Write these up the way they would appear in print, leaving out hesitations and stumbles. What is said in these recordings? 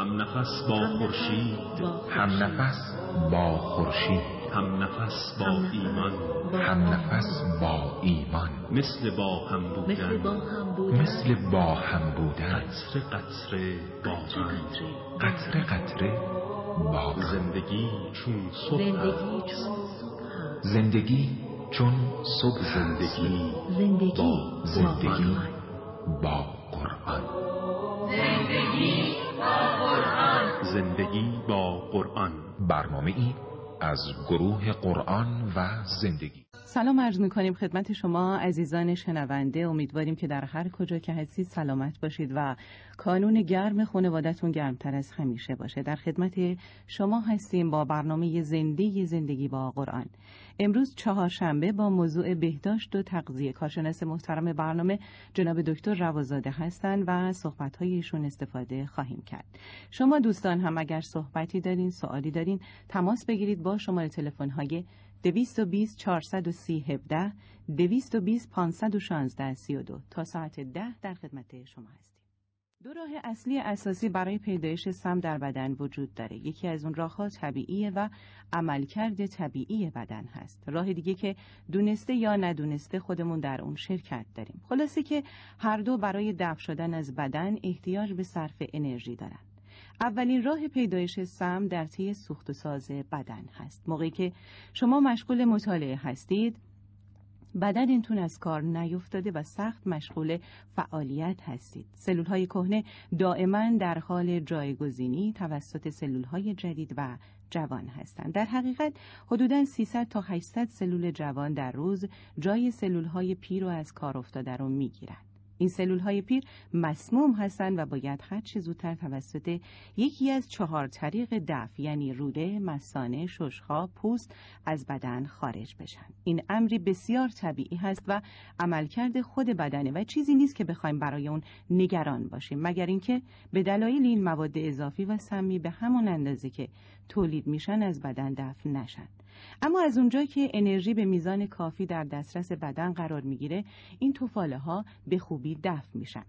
هم نفس با خورشید، هم نفس با خورشید، هم نفس با ایمان، هم نفس با ایمان، مثل با هم بودن، مثل با هم بودن، قطره قطره با هم، قطره قطره با هم. زندگی چون صبح است، زندگی چون صبح است. زندگی با زندگی با قرآن. زندگی با قرآن. برنامه‌ای از گروه قرآن و زندگی. سلام عرض می‌کنیم خدمت شما عزیزان شنونده. امیدواریم که در هر کجا که هستید سلامت باشید و کانون گرم خانواده‌تون گرمتر از همیشه باشه. در خدمت شما هستیم با برنامه زندگی با قرآن. امروز چهارشنبه با موضوع بهداشت و تغذیه کارشناس محترم برنامه جناب دکتر روازاده هستند و صحبت‌های ایشون استفاده خواهیم کرد. شما دوستان هم اگر صحبتی دارین، سوالی دارین، تماس بگیرید با شماره تلفن‌های 220 430 17 220 516 32 تا ساعت 10 در خدمت شما هستیم. دو راه اصلی اساسی برای پیدایش سم در بدن وجود داره. یکی از اون راه‌ها طبیعیه و عملکرد طبیعی بدن هست. راه دیگه که دونسته یا ندونسته خودمون در اون شرکت داریم. خلاصه که هر دو برای دفع شدن از بدن احتیاج به صرف انرژی دارن. اولین راه پیدایش سم در طی سوخت و ساز بدن هست. موقعی که شما مشغول مطالعه هستید، بدنتون از کار نیفتاده و سخت مشغول فعالیت هستید. سلول‌های کهنه دائما در حال جایگزینی توسط سلول‌های جدید و جوان هستند. در حقیقت حدوداً 300 تا 800 سلول جوان در روز جای سلول‌های پیر رو از کار افتاده رو می‌گیرند. این سلول‌های پیر مسموم هستند و باید هر چه زودتر توسط یکی از 4 طریق دفع یعنی روده، مثانه، شش‌ها، پوست از بدن خارج بشن. این امری بسیار طبیعی هست و عملکرد خود بدنه و چیزی نیست که بخوایم برای اون نگران باشیم، مگر اینکه به دلایل این مواد اضافی و سمی به همون اندازه که تولید میشن از بدن دفع نشن. اما از اونجایی که انرژی به میزان کافی در دسترس بدن قرار میگیره، این تفاله ها به خوبی دفع میشن.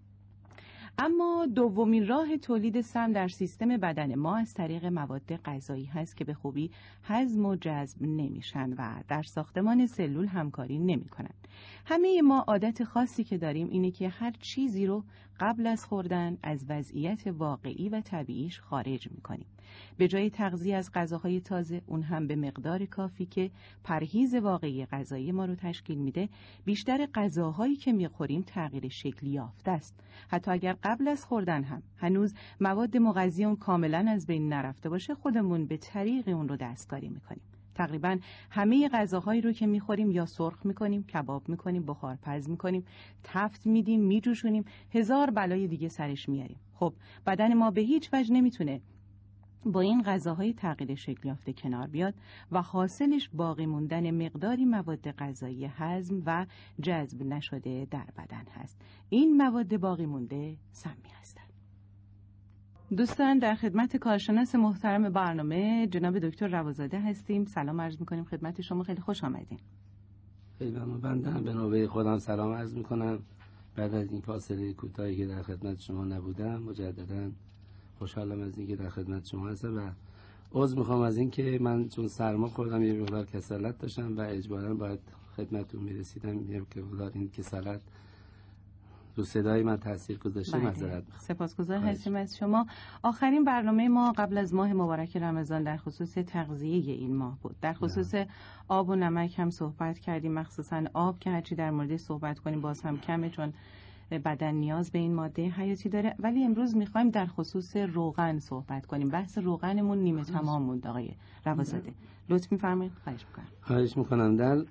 اما دومین راه تولید سم در سیستم بدن ما از طریق مواد غذایی هست که به خوبی هضم و جذب نمیشن و در ساختمان سلول همکاری نمیکنن. همه ما عادت خاصی که داریم اینه که هر چیزی رو قبل از خوردن از وضعیت واقعی و طبیعیش خارج میکنیم. به جای تغذیه از غذاهای تازه، اون هم به مقدار کافی که پرهیز واقعی غذایی ما رو تشکیل میده، بیشتر غذاهایی که میخوریم تغییر شکلی یافته است. حتی اگر قبل از خوردن هم هنوز مواد مغذی اون کاملا از بین نرفته باشه، خودمون به طریق اون رو دستکاری میکنیم. تقریبا همه غذاهایی رو که میخوریم یا سرخ میکنیم، کباب میکنیم، بخارپز میکنیم، تفت میدیم، میجوشونیم، هزار بلای دیگه سرش میاریم. خب بدن ما به هیچ وجه نمیتونه با این غذاهای تغییر شکل یافته کنار بیاد و حاصلش باقی موندن مقداری مواد غذایی هضم و جذب نشده در بدن هست. این مواد باقی مونده سمی هستند. دوستان در خدمت کارشناس محترم برنامه جناب دکتر روازاده هستیم. سلام عرض میکنیم خدمت شما، خیلی خوش آمدین. خیلی ممنون. بنده هم به نوبه خودم سلام عرض میکنم. بعد از این فاصله کوتاهی که در خدمت شما نبودم، مجددا خوشحالم از اینکه در خدمت شما هستم و عذر میخوام از اینکه من چون سرما خوردم یه مقدار کسالت داشتم و اجباراً باید خدمتتون میرسیدم. میگم که این کسالت رو صدای من تاثیر گذاشته. معذرت میخوام. سپاسگزار هستیم از شما. آخرین برنامه ما قبل از ماه مبارک رمضان در خصوص تغذیه این ماه بود. در خصوص آب و نمک هم صحبت کردیم، مخصوصا آب که هرچی در موردش صحبت کنیم باز هم کمه، چون بدن نیاز به این ماده حیاتی داره. ولی امروز میخوایم در خصوص روغن صحبت کنیم. بحث روغنمون نیمه تمام موند آقای روازاده. لطف می‌فرمایید. خواهش میکنم. در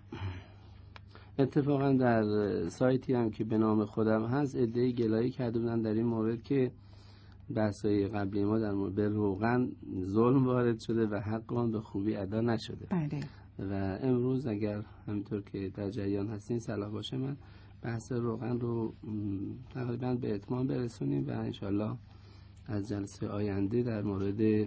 اتفاقا در سایتی هم که به نام خودم هست عده‌ای گلایه کرده بودن در این مورد که بحث‌های قبلی ما در مورد روغن ظلم وارد شده و حق آن به خوبی ادا نشده. بله. و امروز اگر همینطور که در جریان هستین صلاح باشه من بحث روغن رو تقریبا به اتمام برسونیم و انشالله از جلسه آینده در مورد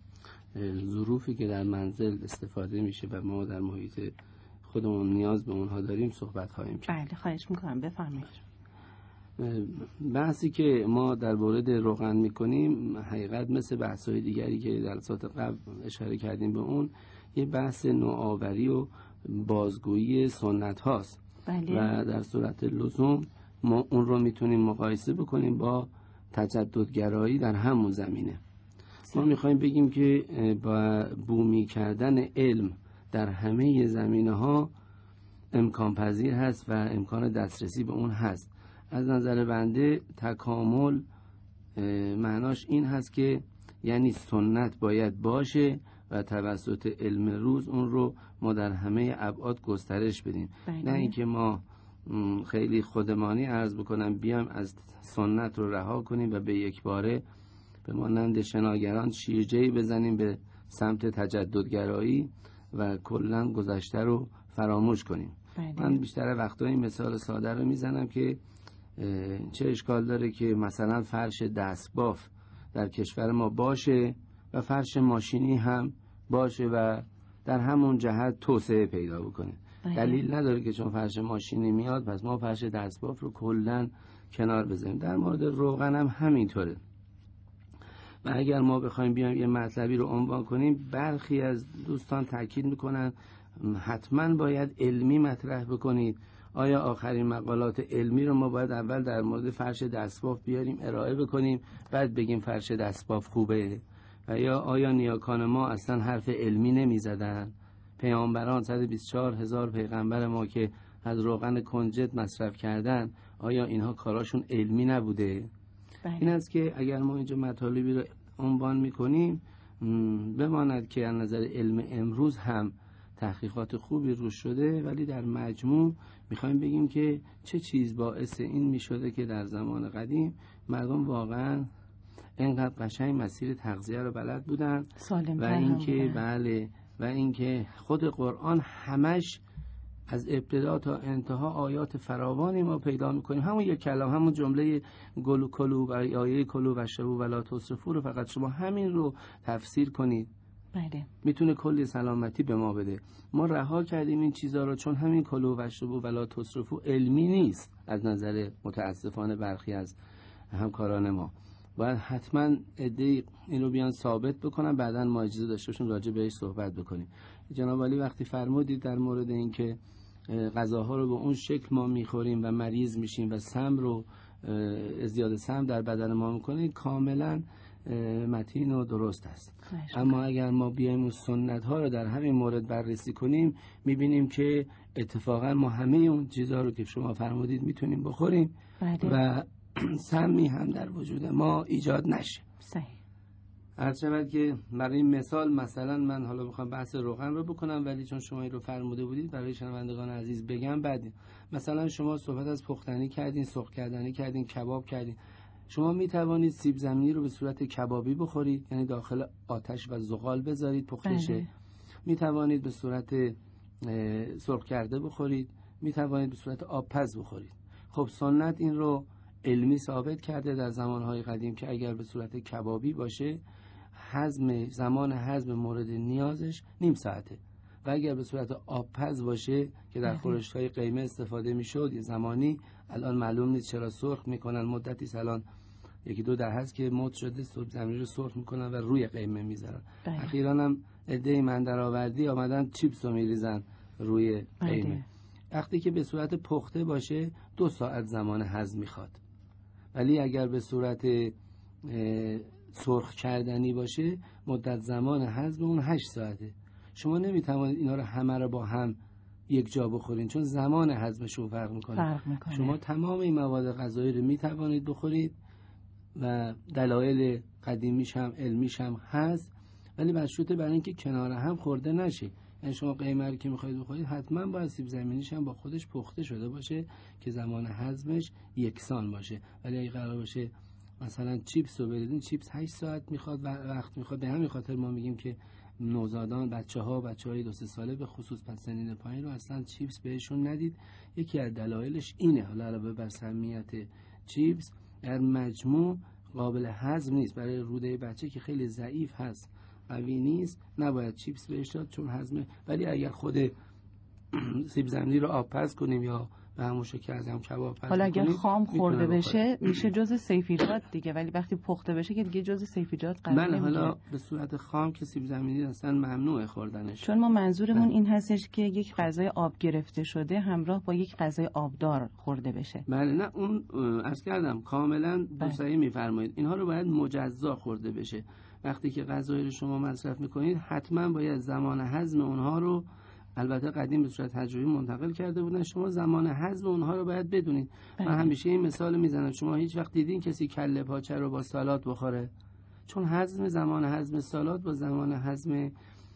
ظروفی که در منزل استفاده میشه و ما در محیط خودمون نیاز به اونها داریم صحبت خواهیم کرد. بله خواهش میکنم بفرمایید. بحثی که ما در مورد روغن میکنیم حقیقت مثل بحث‌های دیگری که در جلسات قبل اشاره کردیم به اون، یه بحث نوآوری و بازگویی سنت هاست. بله. و در صورت لزوم ما اون رو میتونیم مقایسه بکنیم با تجددگرایی در همون زمینه. ما میخوایم بگیم که با بومی کردن علم در همه زمینه ها امکان پذیر هست و امکان دسترسی به اون هست. از نظر بنده تکامل معناش این هست که یعنی سنت باید باشه و توسط علم روز اون رو ما در همه ابعاد گسترش بدیم. نه اینکه ما خیلی خودمانی عرض بکنم بیام از سنت رو رها کنیم و به یک باره به مانند شناگران شیرجه‌ای بزنیم به سمت تجددگرایی و کلاً گذشته رو فراموش کنیم. من بیشتر وقتا این مثال ساده رو میزنم که چه اشکال داره که مثلا فرش دستباف در کشور ما باشه و فرش ماشینی هم باشه و در همون جهت توسعه پیدا بکنه. دلیل نداره که چون فرش ماشینی میاد پس ما فرش دستباف رو کلاً کنار بزنیم. در مورد روغن هم همینطوره. و اگر ما بخوایم بیایم یه مطلبی رو عنوان کنیم، برخی از دوستان تاکید میکنن حتما باید علمی مطرح بکنید. آیا آخرین مقالات علمی رو ما باید اول در مورد فرش دستباف بیاریم ارائه بکنیم بعد بگیم فرش دستباف خوبه؟ و یا آیا نیاکان ما اصلا حرف علمی نمی زدن؟ پیامبران 124,000 پیغمبر ما که از روغن کنجد مصرف کردن، آیا اینها کاراشون علمی نبوده؟ این است که اگر ما اینجا مطالبی رو عنوان میکنیم بماند که از نظر علم امروز هم تحقیقات خوبی روش شده، ولی در مجموع میخوایم بگیم که چه چیز باعث این میشده که در زمان قدیم مردم واقعا اینقدر قشنگ مسیر تغذیه رو بلد بودن و اینکه بله و اینکه خود قرآن همش از ابتدا تا انتها آیات فراوانی ما پیدا میکنیم. همون یک کلام، همون جمله کلو و آیه کلو و شربوا ولا تسرفوا رو فقط شما همین رو تفسیر کنید، بله، میتونه کلی سلامتی به ما بده. ما رها کردیم این چیزا رو چون همین کلو و شربوا ولا تسرفوا علمی نیست از نظر متاسفانه برخی از همکاران ما. باید حتما عده‌ای این رو بیان ثابت بکنن، بعداً ما اجازه داشته باشیم راجع بهش صحبت بکنیم. جناب علی وقتی فرمودید در مورد اینکه غذاها رو به اون شکل ما میخوریم و مریض میشیم و سم رو ازدیاد سم در بدن ما میکنه، کاملا متین و درست است. اما اگر ما بیایم اون سنت ها رو در همین مورد بررسی کنیم میبینیم که اتفاقا ما همه اون چیزها رو که شما فرمودید میتونیم بخوریم و سمی هم در وجود ما ایجاد نشه. صحیح. عرض شود که برای مثال مثلا من حالا میخوام بحث روغن رو بکنم، ولی چون شما این رو فرموده بودید برای شنوندگان عزیز بگم. بعد مثلا شما صحبت از پختنی کردین، سرخ کردنی کردین، کباب کردین. شما میتوانید سیب زمینی رو به صورت کبابی بخورید، یعنی داخل آتش و زغال بذارید پخته شه. میتوانید به صورت سرخ کرده بخورید، میتوانید به صورت آبپز بخورید. خب سنت این رو علمی ثابت کرده در زمانهای قدیم که اگر به صورت کبابی باشه زمان هضم مورد نیازش نیم ساعته و اگر به صورت آبپز باشه که در خورشت‌های قیمه استفاده میشد یه زمانی، الان معلوم نیست چرا سرخ میکنن، مدتی الان یکی دو ده هست که مد شده سیب زمینی رو سرخ میکنن و روی قیمه میذارن. اخیراً هم عده‌ای من درآوردی آمدن چیپس رو میریزن روی قیمه. وقتی که به صورت پخته باشه 2 ساعت زمان هضم میخواد، ولی اگر به صورت سرخ کردنی باشه مدت زمان هضم اون 8 ساعته. شما نمیتوانید اینا رو همه رو با هم یک جا بخورین چون زمان هضمشون فرق میکنه. شما تمام این مواد غذایی رو میتوانید بخورید و دلایل قدیمیش هم علمیش هم هست، ولی مشروطه برای اینکه کنار هم خورده نشه. یعنی شما قیمه رو که میخواید بخورید حتما باید سیب زمینیش هم با خودش پخته شده باشه که زمان هضمش یکسان باشه. ولی اگه قرار باشه مثلا چیپس رو بریزین، چیپس 8 ساعت میخواد و وقت میخواد. به همین خاطر ما میگیم که نوزادان، بچهای 2-3 ساله به خصوص پس سنین پایین رو اصلا چیپس بهشون ندید. یکی از دلایلش اینه. حالا علاوه بر سمیت چیپس در مجموع قابل هضم نیست برای روده بچه که خیلی ضعیف هست، قوی نیست، نباید چیپس بهش داد چون هضمه. ولی اگر خود سیب زمینی رو آبپز کنیم یا و همون شکل از هم کباب پز حالا اگر بکنید، خام خورده میتونه بشه میشه جزء سیفیجات دیگه، ولی وقتی پخته بشه که دیگه جزء سیفیجات قرار بله، نمیگیره. حالا به صورت خام که سیب زمینی اصلا ممنوعه خوردنش. چون ما منظورمون این هستش که یک غذای آب گرفته شده همراه با یک غذای آبدار خورده بشه. بله، نه اون عرض کردم کاملا صحیح میفرمایید. اینها رو باید مجزا خورده بشه. وقتی که غذایی رو شما مصرف میکنید حتما باید زمان هضم اونها رو، البته قدیم به صورت تجربی منتقل کرده بودن، شما زمان هضم اونها رو باید بدونید. من همیشه این مثال میزنم، شما هیچ وقت دیدین کسی کله پاچه رو با سالاد بخوره؟ چون زمان هضم سالاد با زمان هضم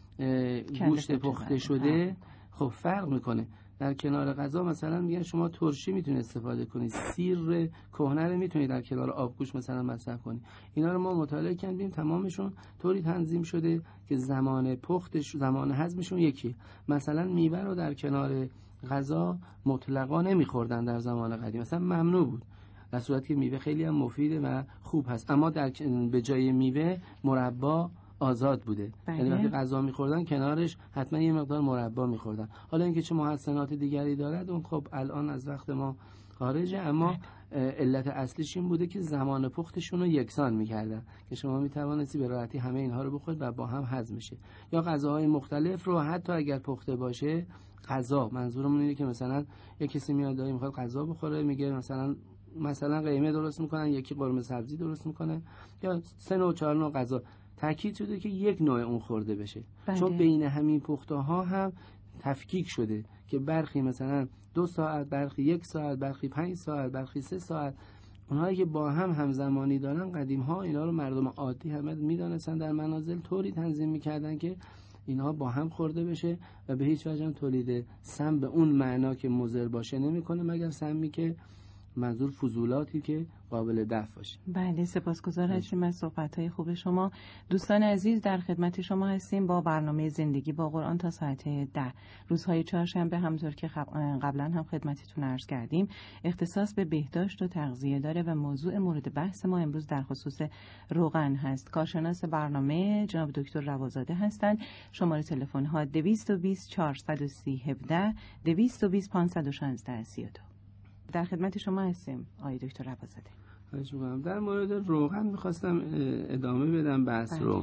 گوشت پخته شده خب فرق میکنه. در کنار غذا مثلا میگن شما ترشی میتونید استفاده کنید، سیر کهنه رو میتونید در کنار آبگوشت مثلا مصرف کنید. اینا رو ما مطالعه کردیم، تمامشون طوری تنظیم شده که زمان پختش، زمان هضمشون یکی. مثلا میوه رو در کنار غذا مطلقا نمیخوردن در زمان قدیم، مثلا ممنوع بود، در صورتی که میوه خیلی هم مفیده و خوب هست. اما به جای میوه مربا آزاد بوده. یعنی وقتی غذا می‌خوردن کنارش حتما یه مقدار مربا می‌خوردن. حالا اینکه چه محسنات دیگری دارد اون خب الان از وقت ما خارجه، اما علت اصلیش این بوده که زمان پختشون رو یکسان می‌کردن که شما می‌توانستی به راحتی همه اینها رو بخورید و با هم هضم بشه. یا غذاهای مختلف رو حتی اگر پخته باشه، غذا منظورمون اینه که مثلا یک کسی میاد داره می‌خواد غذا بخوره، میگه مثلا قیمه درست می‌کنن، یکی قرمه سبزی درست می‌کنه، یا 3 نوع 4 نوع غذا، تاکید شده که یک نوع اون خورده بشه. چون بین همین پخته ها هم تفکیک شده که برخی مثلا 2 ساعت، برخی 1 ساعت، برخی 5 ساعت، برخی 3 ساعت. اونهایی که با هم همزمانی دارن، قدیم ها اینا رو مردم عادی همه میدونستن، در منازل طوری تنظیم میکردن که اینها با هم خورده بشه و به هیچ وجه تولید سم به اون معنا که مضر باشه نمیکنه، مگر سمی که منظور فضولاتی که قابل دفع باشه. بله، سپاسگزار هستیم از صحبت‌های خوب شما. دوستان عزیز، در خدمت شما هستیم با برنامه زندگی با قرآن تا ساعت 10 روزهای چهارشنبه. همونطور که قبلا هم خدمتتون عرض کردیم اختصاص به بهداشت و تغذیه داره و موضوع مورد بحث ما امروز در خصوص روغن هست. کارشناس برنامه جناب دکتر روازاده هستند. شماره تلفن ها 220 430 17 220 516 32. در خدمت شما هستیم آقای دکتر روازاده. خواهش می‌کنم. در مورد روغن می‌خواستم ادامه بدم بحث رو.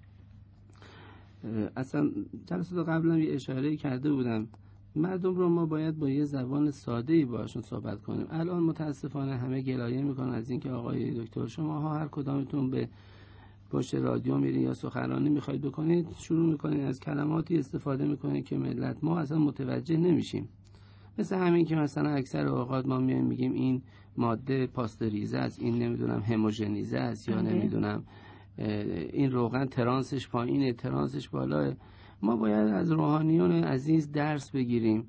اصلا جلسات قبلا یه اشاره کرده بودم، مردم رو ما باید با یه زبان ساده‌ای باشون صحبت کنیم. الان متاسفانه همه گلایه میکنن از اینکه آقای دکتر شماها هر کدامتون به پشت رادیو میرین یا سخنرانی میخواید بکنید، شروع میکنید از کلماتی استفاده میکنید که ملت ما اصلا متوجه نمیشیم. مثل همین که مثلا اکثر اوقات ما میگیم این ماده پاستوریزه است، این نمیدونم هموژنیزه است، یا نمیدونم این روغن ترانسش پایینه ترانسش بالاه. ما باید از روحانیون عزیز درس بگیریم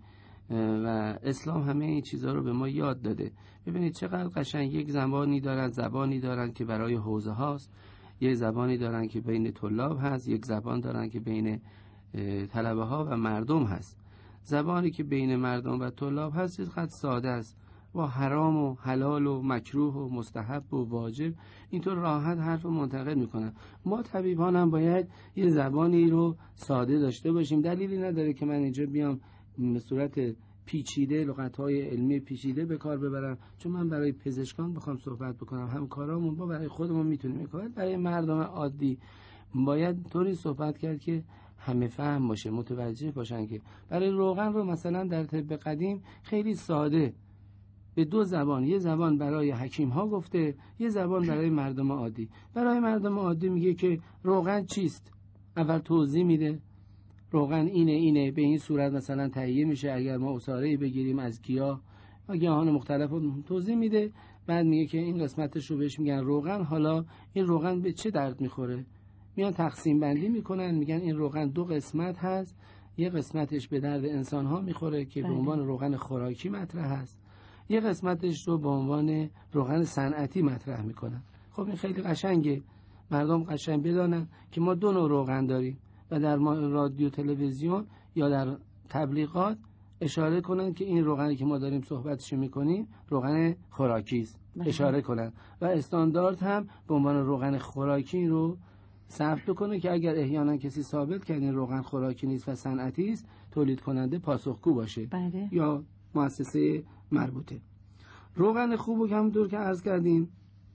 و اسلام همه این چیزها رو به ما یاد داده. ببینید چقدر قشنگ. یک زبانی دارن که برای حوزه هاست، یک زبانی دارن که بین طلاب هست، یک زبان دارن که بین طلبه ها و مردم هست. زبانی که بین مردم و طلاب هست خیلی ساده است، با حرام و حلال و مکروه و مستحب و واجب اینطور راحت حرف منتقل میکنن. ما طبیبان هم باید یه زبانی رو ساده داشته باشیم. دلیلی نداره که من اینجا بیام به صورت پیچیده لغت‌های علمی پیچیده به کار ببرم، چون من برای پزشکان بخوام صحبت بکنم همکارامون با برای خودمون میتونیم میکنیم. برای مردم عادی باید طوری صحبت کرد که همه فهم باشه، متوجه باشن. که برای روغن رو مثلا در طب قدیم خیلی ساده به 2 زبان، یه زبان برای حکیم ها گفته، یه زبان برای مردم عادی. برای مردم عادی میگه که روغن چیست، اول توضیح میده روغن اینه به این صورت مثلا تهیه میشه، اگر ما عصاره‌ای بگیریم از گیاه و گیاهان مختلف توضیح میده، بعد میگه که این قسمتش رو بهش میگن روغن. حالا این روغن به چه درد میخوره؟ میان تقسیم بندی میکنن، میگن این روغن 2 قسمت هست، یه قسمتش به درد انسان ها میخوره که به عنوان روغن خوراکی مطرح هست، یه قسمتش رو به عنوان روغن صنعتی مطرح میکنن. خب این خیلی قشنگه، مردم قشنگ بدانن که ما 2 نوع روغن داریم و در رادیو تلویزیون یا در تبلیغات اشاره کنن که این روغنی که ما داریم صحبتش میکنیم روغن خوراکی است، اشاره کنن و استاندارد هم به عنوان روغن خوراکی رو ثبت کنه که اگر احیانا کسی ثابت کرد این روغن خوراکی نیست و صنعتی است، تولید کننده پاسخگو باشه. بله. یا مؤسسه مربوطه. روغن خوب و همونطور که عرض کردیم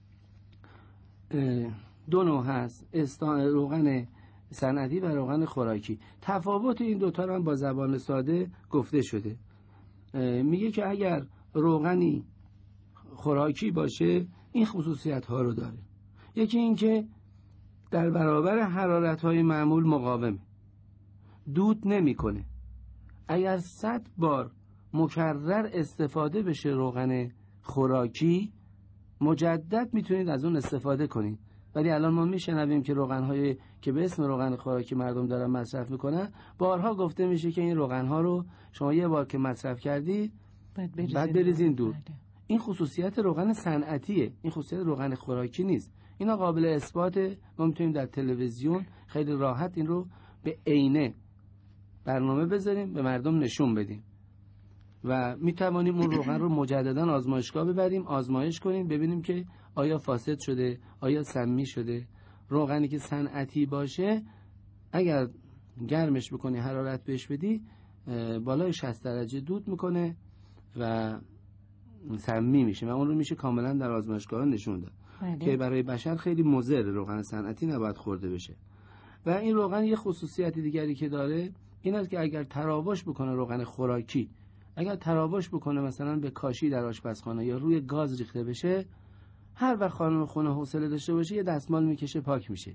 دو نوع هست، روغن صنعتی و روغن خوراکی. تفاوت این دوتا رو هم با زبان ساده گفته شده. میگه که اگر روغنی خوراکی باشه این خصوصیت ها رو داره. یکی این که در برابر حرارت های معمول مقاومه، دود نمیکنه. اگر 100 بار مکرر استفاده بشه روغن خوراکی، مجدد میتونید از اون استفاده کنید. ولی الان ما میشنویم که روغن‌هایی که به اسم روغن خوراکی مردم دارن مصرف میکنن، بارها گفته میشه که این روغن‌ها رو شما یه بار که مصرف کردید بعد بریزین دور. این خصوصیت روغن صنعتیه، این خصوصیت روغن خوراکی نیست. اینا قابل اثباته. ما میتونیم در تلویزیون خیلی راحت این رو به عینه برنامه بذاریم، به مردم نشون بدیم و میتوانیم اون روغن رو مجددا آزمایشگاه ببریم، آزمایش کنیم، ببینیم که آیا فاسد شده، آیا سمی شده. روغنی که صنعتی باشه اگر گرمش بکنی، حرارت بهش بدی، بالای 60 درجه دود میکنه و سمی میشه و اون رو میشه کاملا در آزمایشگاه نشون داد که برای بشر خیلی مضر. روغن صنعتی نباید خورده بشه. و این روغن یه خصوصیت دیگری که داره این است که اگر تراوش بکنه روغن خوراکی، اگر تراوش بکنه مثلا به کاشی در آشپزخانه یا روی گاز ریخته بشه، هر وقت خانم خونه حوصله داشته باشه یه دستمال میکشه پاک میشه.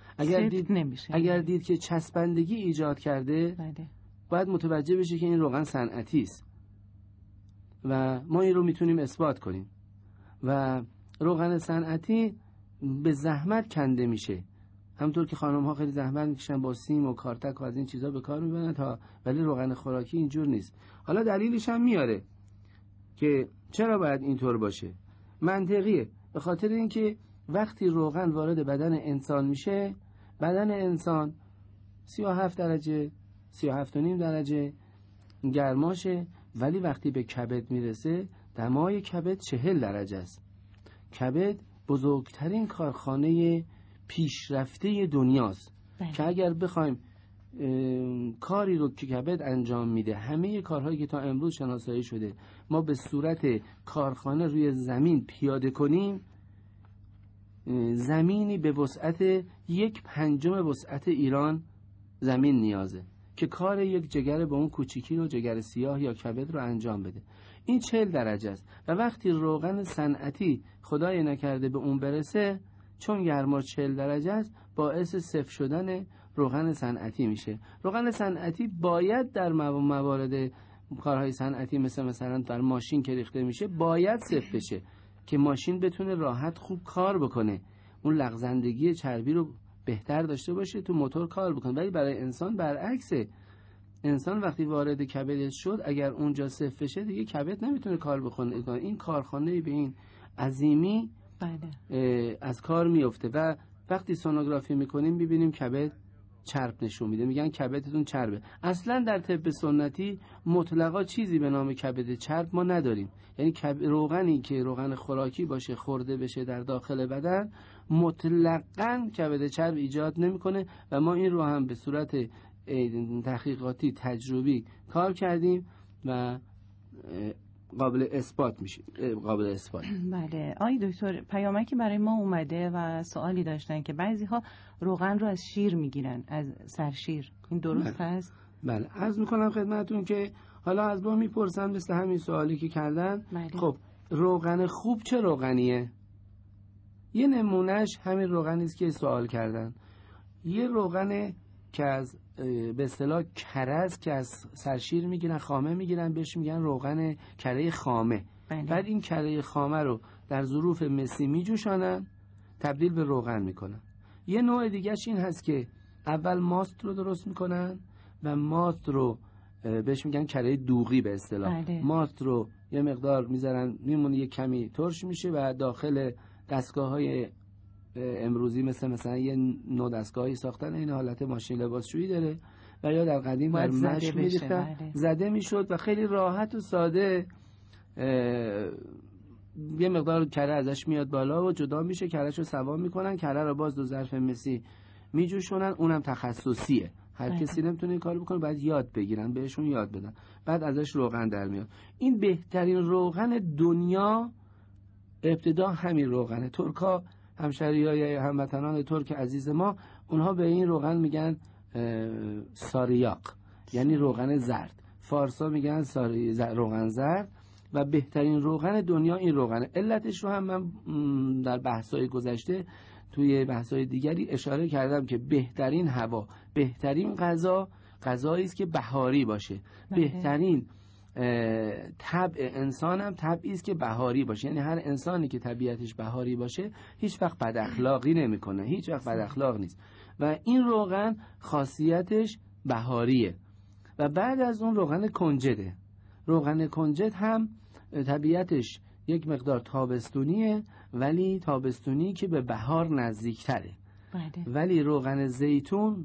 اگر دید که چسبندگی ایجاد کرده باید متوجه بشه که این روغن صنعتی است و ما این رو میتونیم اثبات کنیم. و روغن صنعتی به زحمت کنده میشه، همونطور که خانم ها خیلی زحمت میکشن با سیم و کارتک و از این چیزا به کار میبرن تا، ولی روغن خوراکی اینجور نیست. حالا دلیلش هم میاره که چرا باید اینطور باشه. منطقیه، به خاطر اینکه وقتی روغن وارد بدن انسان میشه، بدن انسان 37 درجه 37.5 درجه گرماشه، ولی وقتی به کبد میرسه دمای کبد 40 درجه است. کبد بزرگترین کارخانه پیشرفته دنیاست که اگر بخوایم کاری رو که کبد انجام میده، همه کارهایی که تا امروز شناسایی شده ما به صورت کارخانه روی زمین پیاده کنیم، زمینی به وسعت 1/5 وسعت ایران زمین نیازه که کار یک جگر با اون کوچیکی رو، جگر سیاه یا کبد رو انجام بده. این 40 درجه است و وقتی روغن صنعتی خدای نکرده به اون برسه، چون گرما 40 درجه است، باعث صفر شدن روغن صنعتی میشه. روغن صنعتی باید در موارد کارهای صنعتی مثلا در ماشین که ریخته میشه باید صفر بشه که ماشین بتونه راحت خوب کار بکنه، اون لغزندگی چربی رو بهتر داشته باشه، تو موتور کار بکنه. ولی برای انسان برعکسه. انسان وقتی وارد کبدش شد، اگر اونجا صفر بشه دیگه کبد نمیتونه کار بکنه. این کارخانه به این عظیمی از کار میفته و وقتی سونوگرافی میکنیم میبینیم کبد چرب نشون میده، میگن کبدتون چربه. اصلا در طب سنتی مطلقا چیزی به نام کبد چرب ما نداریم. یعنی روغنی که روغن خوراکی باشه خورده بشه در داخل بدن مطلقا کبد چرب ایجاد نمیکنه و ما این رو هم به صورت تحقیقاتی تجربی کار کردیم و قابل اثبات میشه، قابل اثبات. بله آقای دکتر، پیامکی برای ما اومده و سوالی داشتن که بعضی ها روغن رو از شیر میگیرن، از سرشیر، این درست هست؟ بله عرض میکنم خدمتون که حالا از ما میپرسن مثل همین سوالی که کردن. بله. خب روغن خوب چه روغنیه؟ یه نمونهش همین روغنی است که سوال کردن. یه روغن که از به اصطلاح کرز که از سرشیر میگیرن، خامه میگیرن، بهش میگن روغن کره خامه. بله. بعد این کره خامه رو در ظروف مسی میجوشانن، تبدیل به روغن میکنن. یه نوع دیگهش این هست که اول ماست رو درست میکنن و ماست رو بهش میگن کره دوغی به اصطلاح. بله. ماست رو یه مقدار میذارن، میمونه یه کمی ترش میشه و داخل دستگاه‌های امروزی مثلا یه نوع دستگاهی ساختن این حالت ماشین لباسشویی داره و یا در قدیم در مشک می‌ریختن، زده میشد و خیلی راحت و ساده یه مقدار کره ازش میاد بالا و جدا میشه، کره‌شو سوا میکنن، کره رو باز دو ظرف مسی میجوشونن. اونم تخصصیه، هر کسی نمیتونه این کارو بکنه، باید یاد بگیرن، بهشون یاد بدن، بعد ازش روغن در میاد. این بهترین روغن دنیا ابتدا همین روغنه. ترکا، همشهریای هموطنان ترک عزیز ما، اونها به این روغن میگن ساریاق، یعنی روغن زرد. فارسا میگن روغن زرد و بهترین روغن دنیا این روغنه. علتش رو هم من در بحث‌های گذشته توی بحث‌های دیگری اشاره کردم که بهترین هوا، بهترین غذایی است که بهاری باشه. بهترین طبع انسان هم طبعی است که بهاری باشه، یعنی هر انسانی که طبیعتش بهاری باشه هیچ وقت بد اخلاقی نمیکنه، هیچ وقت بد اخلاق نیست و این روغن خاصیتش بهاریه. و بعد از اون روغن کنجده. روغن کنجد هم طبیعتش یک مقدار تابستونیه، ولی تابستونی که به بهار نزدیکتره. ولی روغن زیتون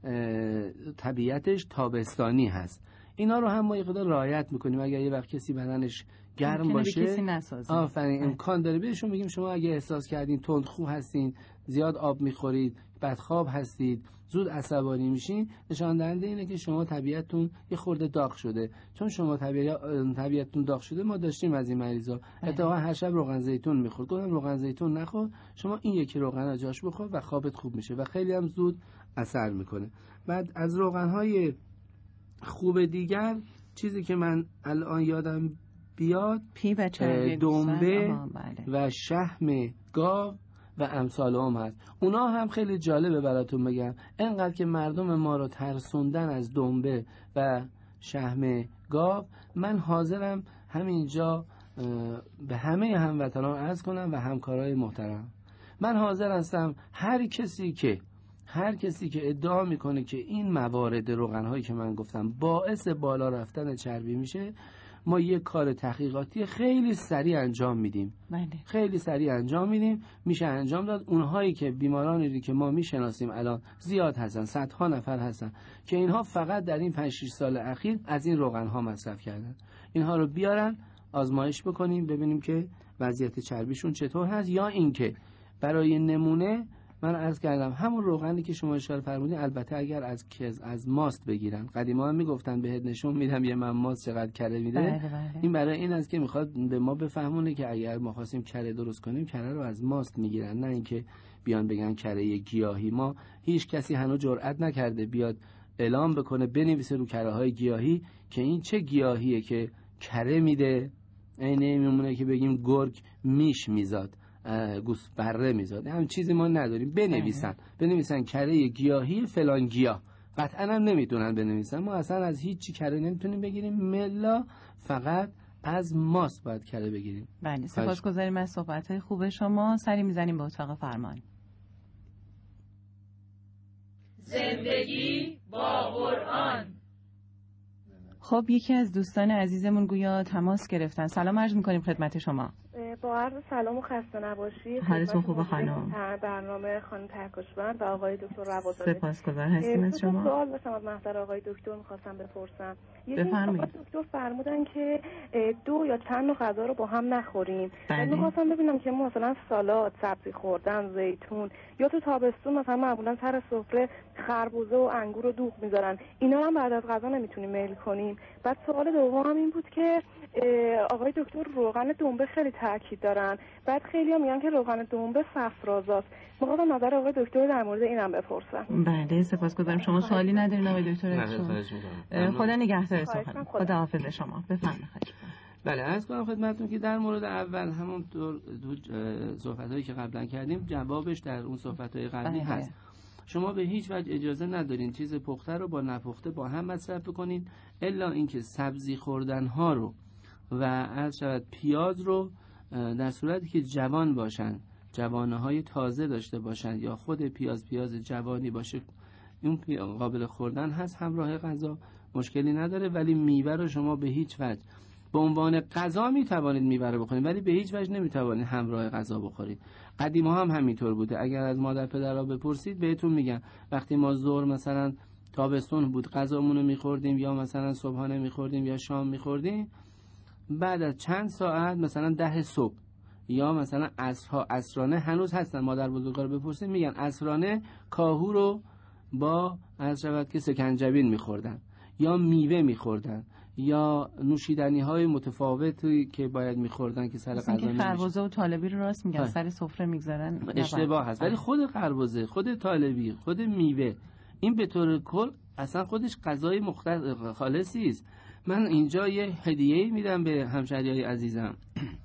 طبیعتش تابستانی هست. اینا رو هم ما یه خدا رعایت میکنیم. اگر یه وقت کسی بدنش گرم باشه، آفرین، امکان داره بهشون میگیم شما اگه احساس کردین تندخو هستین، زیاد آب میخورید، بدخواب هستید، زود عصبانی میشین، نشان دهنده اینه که شما طبیعتتون یه خورده داغ شده. چون شما طبیعتتون داغ شده، ما داشتیم از این مریضا اتفاقا هر شب روغن زیتون میخورد. گفتم روغن زیتون نخور، شما این یکی روغن رو جاش بخور و خوابت خوب میشه و خیلی هم زود اثر میکنه. بعد از روغن‌های خوب دیگر چیزی که من الان یادم بیاد، پی و چربی دنبه و شحم گاو و امثال هست. اونا هم خیلی جالبه براتون بگم. انقدر که مردم ما رو ترسوندن از دنبه و شحم گاو، من حاضرم همینجا به همه هموطنان عرض کنم و همکارای محترم، من حاضر هستم هر کسی که ادعا میکنه که این موارد روغن‌هایی که من گفتم باعث بالا رفتن چربی میشه، ما یک کار تحقیقاتی خیلی سریع انجام میدیم. خیلی سریع انجام میدیم، میشه انجام داد. اونهایی که بیمارانی که ما میشناسیم الان زیاد هستن، صدها نفر هستن که اینها فقط در این 5-6 سال اخیر از این روغن‌ها مصرف کردن. اینها رو بیارن آزمایش بکنیم ببینیم که وضعیت چربیشون چطور هست. یا اینکه برای نمونه من عرض کردم همون روغنی که شما اشاره فرمودین، البته اگر از ماست بگیرن، قدیما هم میگفتن بهت نشون میدم یه من ماست چقدر کره میده. این برای این است که میخواد به ما بفهمونه که اگر ما خواستیم کره درست کنیم، کره رو از ماست میگیرن، نه اینکه بیان بگن کره گیاهی. ما هیچ کسی هنوز جرئت نکرده بیاد اعلام بکنه، بنویسه رو کره های گیاهی که این چه گیاهیه که کره میده. عین میمونه که بگیم گرگ میش میزاد، گوسفند بره میزاد، هم چیزی ما نداریم. بنویسن کره گیاهی فلان گیاه. قطعا هم نمیتونن بنویسن. ما اصلا از هیچ کره نمیتونیم بگیریم، ملا فقط از ماست باید کره بگیریم. بله، سپاسگزاریم از صحبت‌های خوب شما. سری میزنیم به اتاق فرمان. زندگی با قرآن. خب یکی از دوستان عزیزمون گویا تماس گرفتن. سلام عرض می‌کنیم خدمت شما. با عرض سلام و خسته نباشید. حالتون خوبه خانم؟ برنامه خانم ترکشبند و آقای دکتر رواداری. سپاسگزار هستیم از شما. سوال داشتم از محضر آقای دکتر می‌خواستم بپرسم. بفرمایید. دکتر فرمودن که 2 یا چند نوع غذا رو با هم نخوریم. من می‌خواستم ببینم که مثلا سالاد، سبزی خوردن، زیتون، یا تو تابستون مثلا معمولا سر سفره خربوزه و انگور رو دوغ می‌ذارن، اینا هم بعد از غذا نمیتونیم میل کنیم. بعد سوال دوم این بود که آقای دکتر روغن دنبه خیلی تاکید دارن، بعد خیلی‌ها میگن که روغن دنبه صفرازاست. می‌خوام نظر آقای دکتر در مورد اینم بپرسم. بله سپاسگزارم. شما سوالی ندارین آقای دکتر؟ خدا نگهدارتون. خدا حافظ شما. بفرمایید. بله عرض کنم خدمتتون که در مورد اول همون صحبت‌هایی که قبلا کردیم جوابش در اون صحبت‌های قبلی هست. شما به هیچ وجه اجازه ندارین چیز پخته رو با نپخته با هم مصرف کنین، الا اینکه سبزی خوردن ها رو و عرض شود پیاز رو در صورتی که جوان باشن، جوانه های تازه داشته باشن یا خود پیاز جوانی باشه، اون قابل خوردن هست همراه غذا، مشکلی نداره. ولی میوه رو شما به هیچ وجه به عنوان غذا میتوانید میوه رو بخورید، ولی به هیچ وجه نمیتوانید همراه غذا بخورید. قدیما هم همینطور بوده. اگر از مادر پدرها بپرسید بهتون میگن وقتی ما ظهر مثلا تابستون بود غذامون رو میخوردیم یا مثلا صبحانه میخوردیم یا شام میخوردیم، بعد از چند ساعت مثلا 10 صبح یا مثلا عصرانه هنوز هستن، مادر بزرگا رو بپرسید میگن عصرانه کاهو رو با عرض شود که سکنجبین میخوردن یا میوه میخوردن یا نوشیدنی های متفاوتی که باید میخوردن که سر غذا نمیشه. خربزه و طالبی رو راست میگن سر سفره میگذارن، اشتباه هست. ولی خود خربزه، خود طالبی، خود میوه، این به طور کل اصلا خودش غذای خالصی است. من اینجا یه هدیه میدم به همشهریای عزیزم.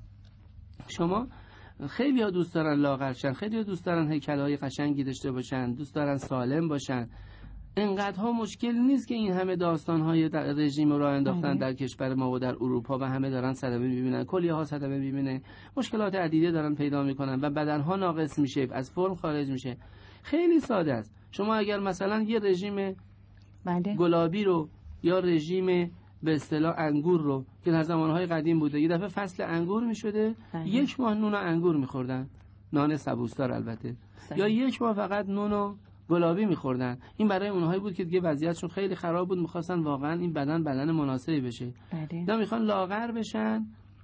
شما خیلی ها دوست دارن لاغر شن، خیلی ها دوست دارن هیکل‌های قشنگی داشته باشن، دوست دارن سالم باشن. اینقدرها مشکل نیست که این همه داستان‌های رژیم رو راه انداختن در کشور ما و در اروپا و همه دارن صدمه می‌بینن، کلیه‌ها صدمه می‌بینه، مشکلات عدیده دارن پیدا می‌کنن و بدن‌ها ناقص میشه، از فرم خارج میشه. خیلی ساده است. شما اگر مثلا یه رژیم گلابی رو یا رژیم به اصطلاح انگور رو که در زمانهای قدیم بوده، یه دفعه فصل انگور می‌شده، 1 ماه نون انگور می‌خوردن، نان سبوسدار البته، یا 1 ماه فقط نون و گلابی می‌خوردن. این برای اونهایی بود که دیگه وضعیتشون خیلی خراب بود، می‌خواستن واقعا این بدن مناسبی بشه. یا می‌خوان لاغر بشن،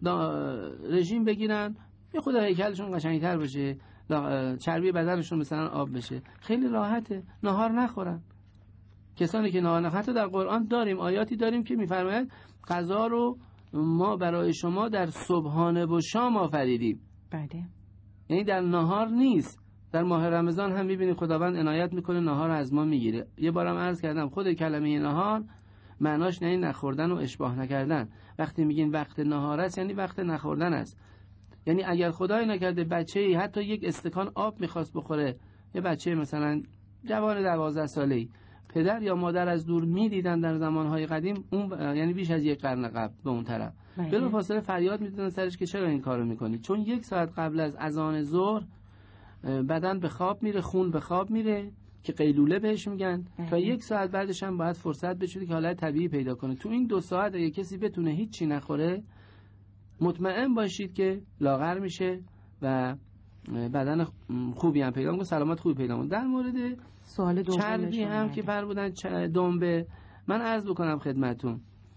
رژیم بگیرن، یه خود هیکلشون قشنگ‌تر بشه، چربی بدنشون مثلا آب بشه. خیلی راحته، نهار نخورن. کسانی که نهار نخورن، حتی در قرآن داریم آیاتی داریم که می‌فرماید غذا رو ما برای شما در صبحانه و شام آفریدیم. بله. یعنی در نهار نیست. در ماه رمضان هم می‌بینید خداوند عنایت میکنه، نهار از ما میگیره. یه بارم عرض کردم خود کلمه نهار معناش نه نخوردن و اشباع نکردن. وقتی میگین وقت نهار است یعنی وقت نخوردن است. یعنی اگر خدای نکرده بچه‌ای حتی 1 استکان آب میخواست بخوره، یه بچه مثلا جوان 12 ساله‌ای، پدر یا مادر از دور میدیدن در زمانهای قدیم، اون یعنی بیش از 1 قرن قبل به اون طرف، بلافاصله فریاد می‌زدن سرش که چرا این کارو میکنی؟ چون 1 ساعت قبل از اذان ظهر بدن به خواب میره، خون به خواب میره که قیلوله بهش میگن، تا 1 ساعت بعدش هم باید فرصت بشه که حالت طبیعی پیدا کنه. تو این 2 ساعت اگه کسی بتونه هیچ چی نخوره، مطمئن باشید که لاغر میشه و بدن خوبی هم پیدا میکنه، سلامت خوبی پیدا میکنه. در مورد سوال چربی هم که فرمودن دنبه، من عرض بکنم خدمتون،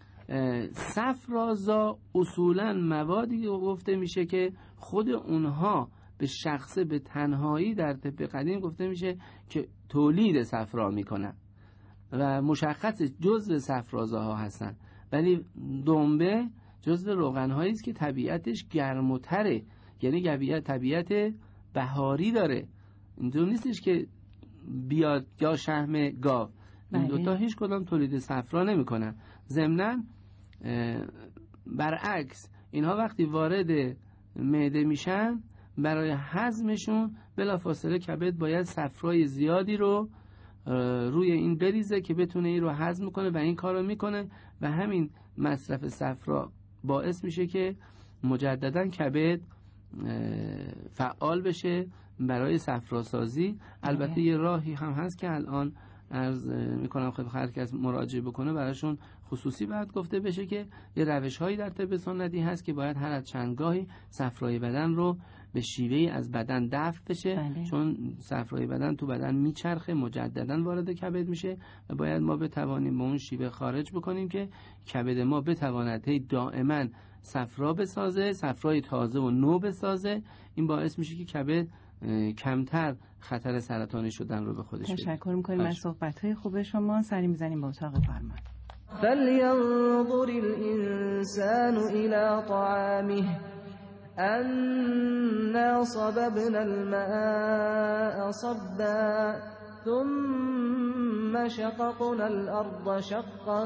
صفرازا اصولا موادی گفته میشه که خود اونها به شخصه به تنهایی در طب قدیم گفته میشه که تولید صفرا میکنن و مشخص جزء صفرازاها هستن. ولی دنبه جزء روغن‌هایی است که طبیعتش گرم و تره، یعنی طبیعت بهاری داره. اینطور نیستش که بیاد یا شحم گاو، این دوتا هیچ کدام تولید صفرا نمیکنن. ضمناً برعکس اینها وقتی وارد معده میشن، برای هضمشون بلافاصله کبد باید صفرای زیادی رو روی این بریزه که بتونه این رو هضم کنه و این کارو میکنه و همین مصرف صفرا باعث میشه که مجددا کبد فعال بشه برای صفراسازی. البته یه راهی هم هست که الان عرض میکنم خدمت هر کس مراجعه بکنه براشون خصوصی باید گفته بشه که یه روش هایی در طب سنتی هست که باید هر از چندگاهی صفرای بدن رو به شیوهی از بدن دفع بشه. چون صفرای بدن تو بدن میچرخه، مجددا وارد کبد میشه و باید ما بتوانیم به اون شیوه خارج بکنیم که کبد ما بتواند دائما صفرا بسازه، صفرای تازه و نو بسازه. این باعث میشه که کبد کمتر خطر سرطانی شدن رو به خودش بگیره. تشکر میکنیم از صحبت‌های خوب شما. سری میزنیم به اتاق فرمان. فلينظر الإنسان إلى طعامه أنا صببنا الماء صبا ثم شققنا الأرض شقا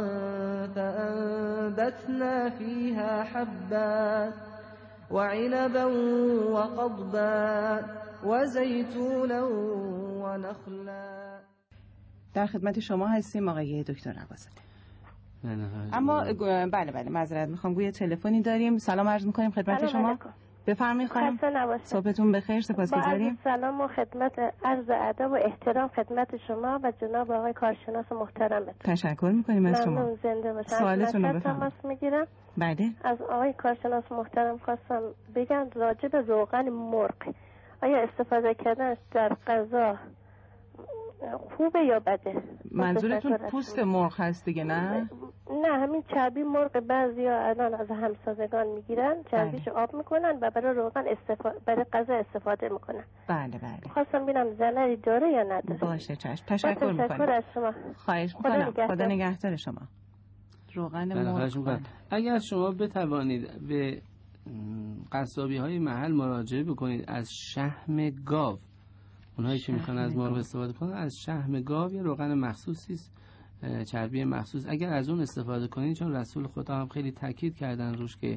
فأنبتنا فيها حبا وعنبا وقضبا وزيتونا ونخلا. در خدمت شما هستیم آقای دکتر عباس‌زاده. اما بله معذرت میخوام، گویا تلفنی داریم. سلام عرض میکنیم خدمت شما. بفرمایید خانم. صحبتون بخیر، سپاسگزاریم. سلام و خدمت عرض ادب و احترام خدمت شما و جناب آقای کارشناس محترمتون. تشکر میکنیم از شما. ممنون، زنده باشید. سوالتون رو بفرمایید. میگیرم. بله. از آقای کارشناس محترم خواستم بگم راجع به روغن مرغ، آیا استفاده کردن در غذا خوبه یا بده؟ منظورتون پوست مرغ هست دیگه نه؟ نه همین چربی مرغ بعضیا الان از همسازگان میگیرن، چربیشو آب میکنن و برای روغن برای غذا استفاده میکنن. بله بله. خواستم ببینم ضرری داره یا نداره. باشه چشم. تشکر میکنم. تشکر از شما. خواهش میکنم. خدا نگهدار شما. روغن مرغ. اگر شما بتوانید به قصابی های محل مراجعه بکنید از شحم گاو، اونهایی که میخوان از مرغ استفاده کنن از شحم گاو یه روغن مخصوصی است، چربی مخصوص، اگر از اون استفاده کنید، چون رسول خدا هم خیلی تاکید کردن روش که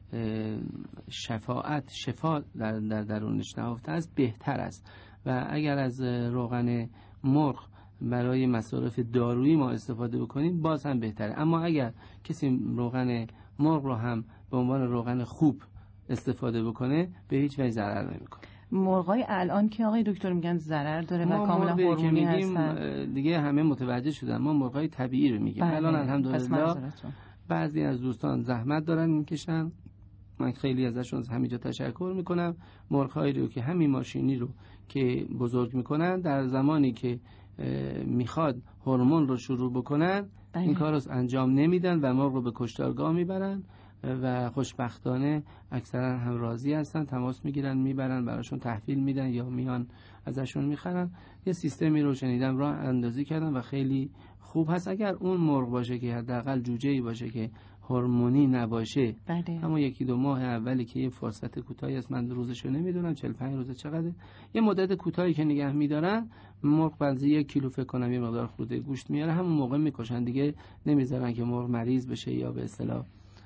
شفا در درونش نهفته است، بهتر است. و اگر از روغن مرغ برای مصارف دارویی ما استفاده بکنیم باز هم بهتره. اما اگر کسی روغن مرغ رو هم به عنوان روغن خوب استفاده بکنه به هیچ وجه ضرر نمیکنه. مرغای الان که آقای دکتر میگن ضرر داره و کاملا هورمونی هستن دیگه همه متوجه شدن. ما مرغای طبیعی رو میگیم. الان الحمدلله بعضی از دوستان زحمت دارن میکشن، من خیلی ازشون از همینجا تشکر میکنم. مرغ‌هایی رو که همین ماشینی رو که بزرگ میکنن در زمانی که میخواد هورمون رو شروع بکنن این کار رو انجام نمیدن و مرغ رو به کشتارگاه میبرن و خوشبختانه اکثرا هم راضی هستن، تماس میگیرن میبرن براشون تحویل میدن یا میان ازشون میخرن. یه سیستمی رو شنیدم راه اندازی کردن و خیلی خوب هست. اگر اون مرغ باشه که حداقل جوجه‌ای باشه که هورمونی نباشه، اما یکی دو ماه اولی که یه فرصت کوتاهی است، من روزشو نمیدونم 45 روزه چقدره، یه مدت کوتاهی که نگه میدارن مرغ بنزی 1 کیلو فکر کنم یه مقدار خورده گوشت میاره، همون موقع میکشن دیگه، نمیذارن که مرغ مریض بشه یا به اصطلاح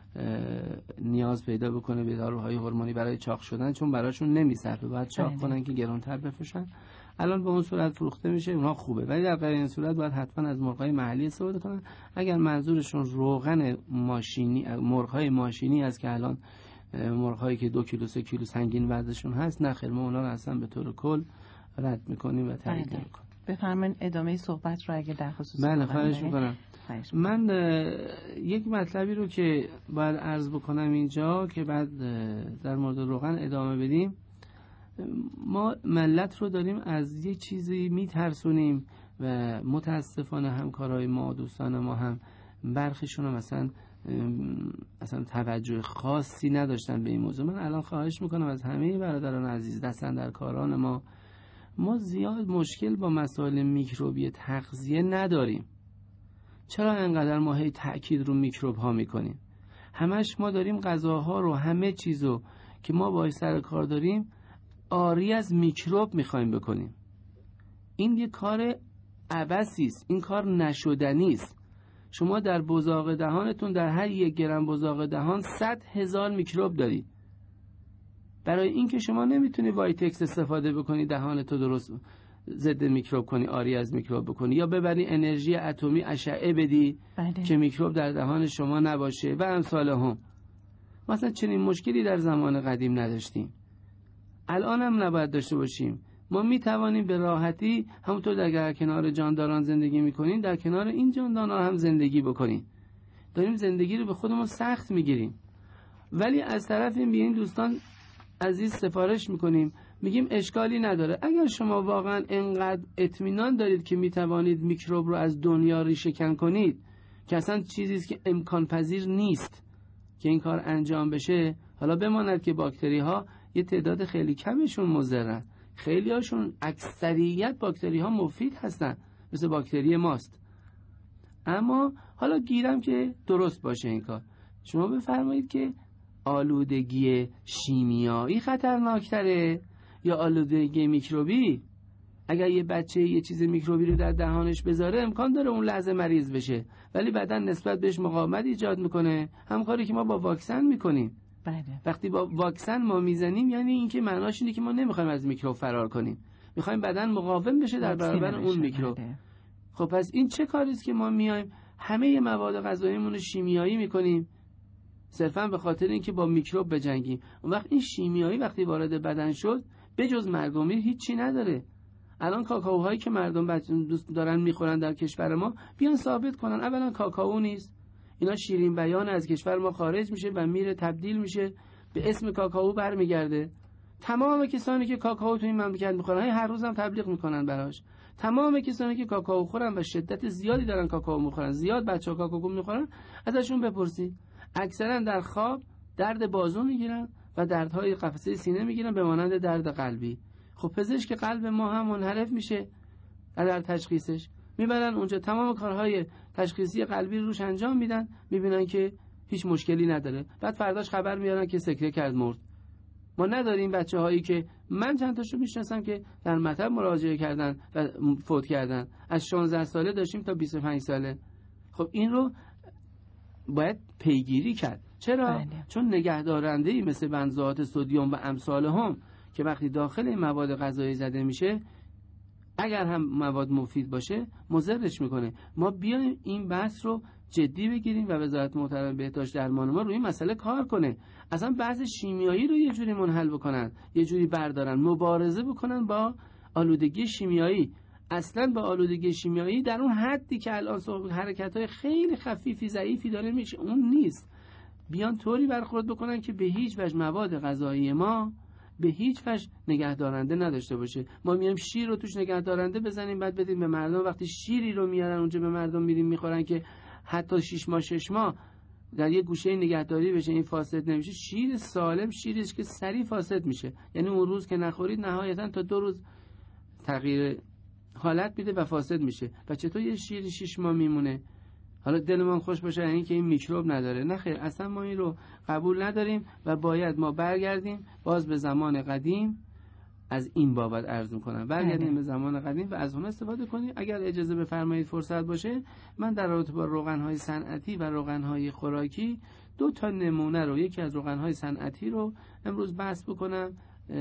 نیاز پیدا بکنه به داروهای هورمونی برای چاق شدن، چون براشون نمیصرفه، باید چاق کنن که گرانتر بفروشن. الان به اون صورت فروخته میشه، اونها خوبه، ولی در غیر این صورت باید حتما از مرغای محلی استفاده کنن. اگر منظورشون روغن ماشینی، مرغای ماشینی است که الان مرغایی که 2 کیلو 3 کیلو سنگین وزنشون هست، نه خیر، ما اونا رو اصلا به طور کل رد میکنیم و تایید نمیکنیم. بفرمایید ادامه صحبت رو اگه در خصوص بله خواهش میکنم. من یک مطلبی رو که باید عرض بکنم اینجا که بعد در مورد روغن ادامه بدیم، ما ملت رو داریم از یه چیزی میترسونیم و متاسفانه همکارای ما دوستان ما هم برخیشون هم اصلا توجه خاصی نداشتن به این موضوع. من الان خواهش میکنم از همه برادران عزیز دستن در کاران ما زیاد مشکل با مسائل میکروبی تغذیه نداریم. چرا انقدر ما هی تأکید رو میکروب ها میکنیم؟ همش ما داریم غذاها رو، همه چیزو که ما باهاش سر کار داریم آری از میکروب میخوایم بکنیم. این یه کار عبثی است، این کار نشدنی است. شما در بزاق دهانتون در هر 1 گرم بزاق دهان 100,000 میکروب دارید. برای اینکه شما نمیتونی وایتکس استفاده بکنی دهانتو درست ضد میکروب کنی، آری از میکروب بکنی، یا ببری انرژی اتمی اشعه بدی که میکروب در دهان شما نباشه و امثال هم. مثلا چنین مشکلی در زمان قدیم نداشتیم، الان هم نباید داشته باشیم. ما میتوانیم به راحتی همونطور در کنار جانداران زندگی میکنیم در کنار این جانداران هم زندگی بکنیم. داریم زندگی رو به خودمون سخت میگیریم، ولی از طرف به این دوستان عزیز سفارش میکنیم، میگیم اشکالی نداره. اگر شما واقعا انقدر اطمینان دارید که میتوانید میکروب رو از دنیا ریشه کن کنید، که اصلا چیزیست که امکان پذیر نیست که این کار انجام بشه، حالا بماند که باکتری ها یه تعداد خیلی کمشون مضرن، خیلی هاشون، اکثریت باکتری ها مفید هستن مثل باکتری ماست. اما حالا گیرم که درست باشه این کار. شما بفرمایید که آلودگی شیمیایی خطرناکتره یا آلودگی میکروبی؟ اگر یه بچه یه چیز میکروبی رو در دهانش بذاره امکان داره اون لحظه مریض بشه، ولی بدن نسبت بهش مقاومت ایجاد میکنه. همکاری که ما با واکسن میکنیم. وقتی با واکسن ما میزنیم یعنی این که معناش اینه که ما نمیخوایم از میکروب فرار کنیم، میخوایم بدن مقاوم بشه در برابر اون میکروب. خب پس این چه کاریست که ما میایم همه مواد غذاییمون رو شیمیایی میکنیم صرفا به خاطر اینکه با میکروب بجنگیم؟ اون وقت این شیمیایی وقتی وارد بدن شد به جز مرگ و میر هیچی نداره. الان کاکائوهایی که مردم دوست دارن میخورن در کشور ما، بیان ثابت کنن اولا کاکائو نیست، اینا شیرین بیان از کشور ما خارج میشه و میره تبدیل میشه به اسم کاکائو برمیگرده. تمام کسانی که کاکائو تو این مملکت میخورن، هر روز هم تبلیغ میکنن براش، تمام کسانی که کاکائو خورن و شدت زیادی دارن کاکائو میخورن، زیاد بچه‌ها کاکائو میخورن، ازشون بپرسید اکثرا در خواب درد بازو میگیرن و دردهای قفسه سینه میگیرن به مانند درد قلبی. خب پزشک قلب ما هم منحرف میشه در تشخیصش، میبرن اونجا تمام کارهای تشخیصی قلبی روش انجام میدن، میبینن که هیچ مشکلی نداره، بعد فرداش خبر میارن که سکته کرد مرد. ما نداریم بچه هایی که من چند تاشو میشناسم که در مطب مراجعه کردن و فوت کردن، از 16 ساله داشتیم تا 25 ساله. خب این رو باید پیگیری کرد. چرا؟ بله. چون نگهدارنده‌ای مثل بنزوات سدیم و امثال هم که وقتی داخل این مواد غذایی زده میشه، اگر هم مواد مفید باشه مضرش میکنه. ما بیایم این بحث رو جدی بگیریم و وزارت محترم بهداشت درمان ما روی این مسئله کار کنه. اصلا بحث شیمیایی رو یه جوری منحل بکنن، یه جوری بردارن، مبارزه بکنن با آلودگی شیمیایی. اصلا با آلودگی شیمیایی در اون حدی که الان حرکت‌های خیلی خفیفی ضعیفی داره میشه اون نیست. بیان طوری برخورد بکنن که به هیچ وجه مواد غذایی ما به هیچ وجه نگهدارنده نداشته باشه. ما میایم شیر رو توش نگهدارنده بزنیم بعد بدیم به مردم، وقتی شیری رو میارن اونجا به مردم میریم میخورن که حتی 6 ماه در یه گوشه نگهداری بشه، این فاسد نمیشه. شیر سالم شیریش که سریع فاسد میشه، یعنی اون روز که نخورید نهایتا تا 2 روز تغییر حالت میده و فاسد میشه. و چطور یه شیر 6 ماه میمونه؟ حالا دلمون خوش باشه یعنی که این میکروب نداره. نه خیر، اصلا ما این رو قبول نداریم و باید ما برگردیم باز به زمان قدیم. از این بابت عرض میکنم برگردیم به زمان قدیم و از اون استفاده کنیم. اگر اجازه بفرمایید فرصت باشه، من در رابطه با روغن‌های صنعتی و روغن‌های خوراکی 2 تا نمونه رو، یکی از روغن‌های صنعتی رو امروز بحث بکنم،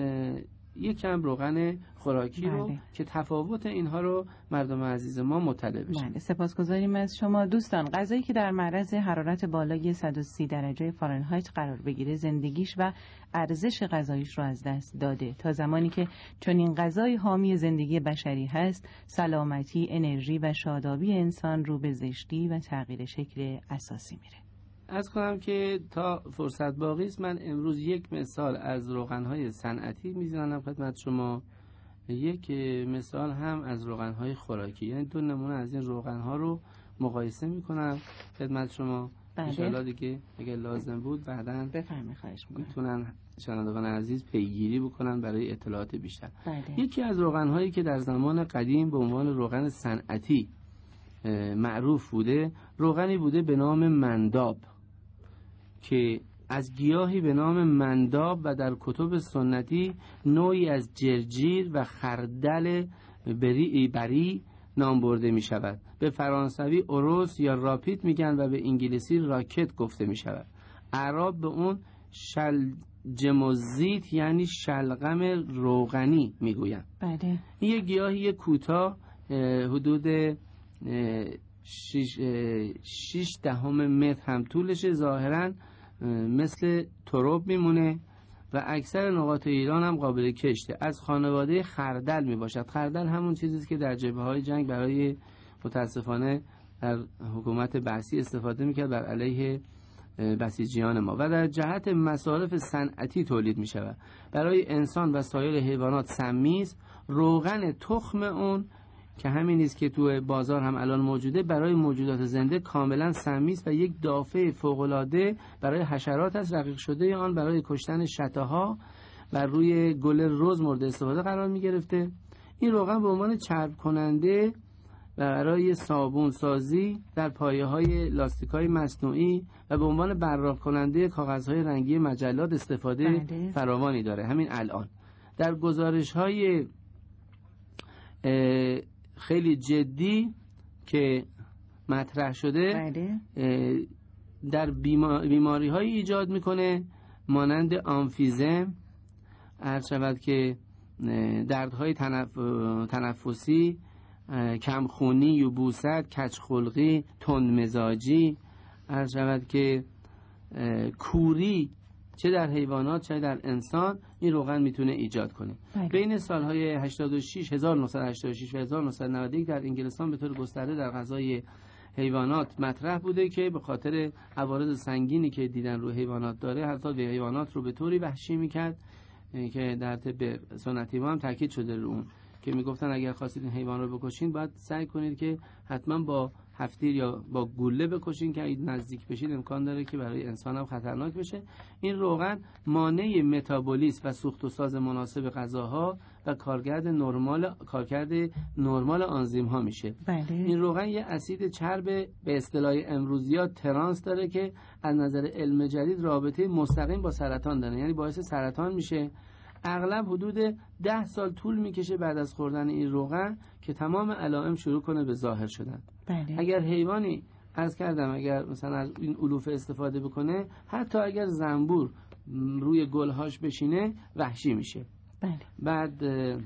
یک کم روغن خوراکی رو که تفاوت اینها رو مردم عزیز ما مطلع بشن. بله، سپاسگزاریم از شما. دوستان، غذایی که در معرض حرارت بالای 130 درجه فارنهایت قرار بگیره زندگیش و ارزش غذایش رو از دست داده. تا زمانی که چنین غذای حامی زندگی بشری هست، سلامتی، انرژی و شادابی انسان رو به زشتی و تغییر شکل اساسی میره. از کنم که تا فرصت باقی است، من امروز یک مثال از روغن‌های صنعتی میزنم خدمت شما، یک مثال هم از روغن‌های خوراکی، یعنی 2 نمونه از این روغن‌ها رو مقایسه میکنم خدمت شما. ان شاءالله دیگه اگه لازم بود بعداً بفرمایید، خواهش می‌کنم، میتونن شنوندگان عزیز پیگیری بکنن برای اطلاعات بیشتر. بله. یکی از روغن‌هایی که در زمان قدیم به عنوان روغن صنعتی معروف بوده، روغنی بوده به نام منداب که از گیاهی به نام منداب و در کتب سنتی نوعی از جرجیر و خردل بری نام برده می شود. به فرانسوی اوروس یا راپیت میگن و به انگلیسی راکت گفته می شود. اعراب به اون شلجموزیت یعنی شلغم روغنی میگوین. بله. این یه گیاهی کوتاه حدود 6 دهم متر هم طولشه، ظاهراً مثل تروب میمونه و اکثر نقاط ایران هم قابل کشته. از خانواده خردل میباشد. خردل همون چیزیست که در جبهه‌های جنگ برای متاسفانه در حکومت بعثی استفاده میکرد بر علیه بسیجیان ما و در جهت مصارف صنعتی تولید میشود. برای انسان و سایر حیوانات سمی است. روغن تخم اون که همین است که تو بازار هم الان موجوده، برای موجودات زنده کاملا سمی است و یک دافع فوق‌العاده برای حشرات است. رقیق شده آن برای کشتن شته‌ها و روی گل رز مورد استفاده قرار می گرفته. این روغن به عنوان چرب کننده و برای صابون سازی در پایه‌های لاستیک‌های مصنوعی و به عنوان براق کننده کاغذهای رنگی مجلات استفاده فراوانی داره. همین الان در گزارش‌های خیلی جدی که مطرح شده در بیماری هایی ایجاد میکنه مانند آمفیزم، عرض شود که دردهای تنفسی، کمخونی، یبوست، کجخلقی، تندمزاجی، عرض شود که کوری، چه در حیوانات چه در انسان این روغن میتونه ایجاد کنه. بین سالهای 1986 و 1991 در انگلستان به طور گسترده در غذای حیوانات مطرح بوده که به خاطر عوارض سنگینی که دیدن روی حیوانات داره، حتی به حیوانات رو به طوری وحشی میکرد که در طب سنتی ما هم تاکید شده رو اون که میگفتن اگر خواستید این حیوان رو بکشین باید سعی کنید که حتما با هفتیر یا با گوله بکشین که اگه نزدیک بشید امکان داره که برای انسان هم خطرناک بشه. این روغن مانع متابولیسم و سوخت و ساز مناسب غذاها و کارکرد نرمال آنزیم ها میشه. بله. این روغن یه اسید چرب به اصطلاح امروزی‌ها ترانس داره که از نظر علم جدید رابطه مستقیم با سرطان داره، یعنی باعث سرطان میشه. اغلب حدود 10 سال طول میکشه بعد از خوردن این روغن که تمام علائم شروع کنه به ظاهر شدن. بله. اگر حیوانی عرض کردم اگر مثلا از این علوفه استفاده بکنه، حتی اگر زنبور روی گلهاش بشینه وحشی میشه. بله. بعد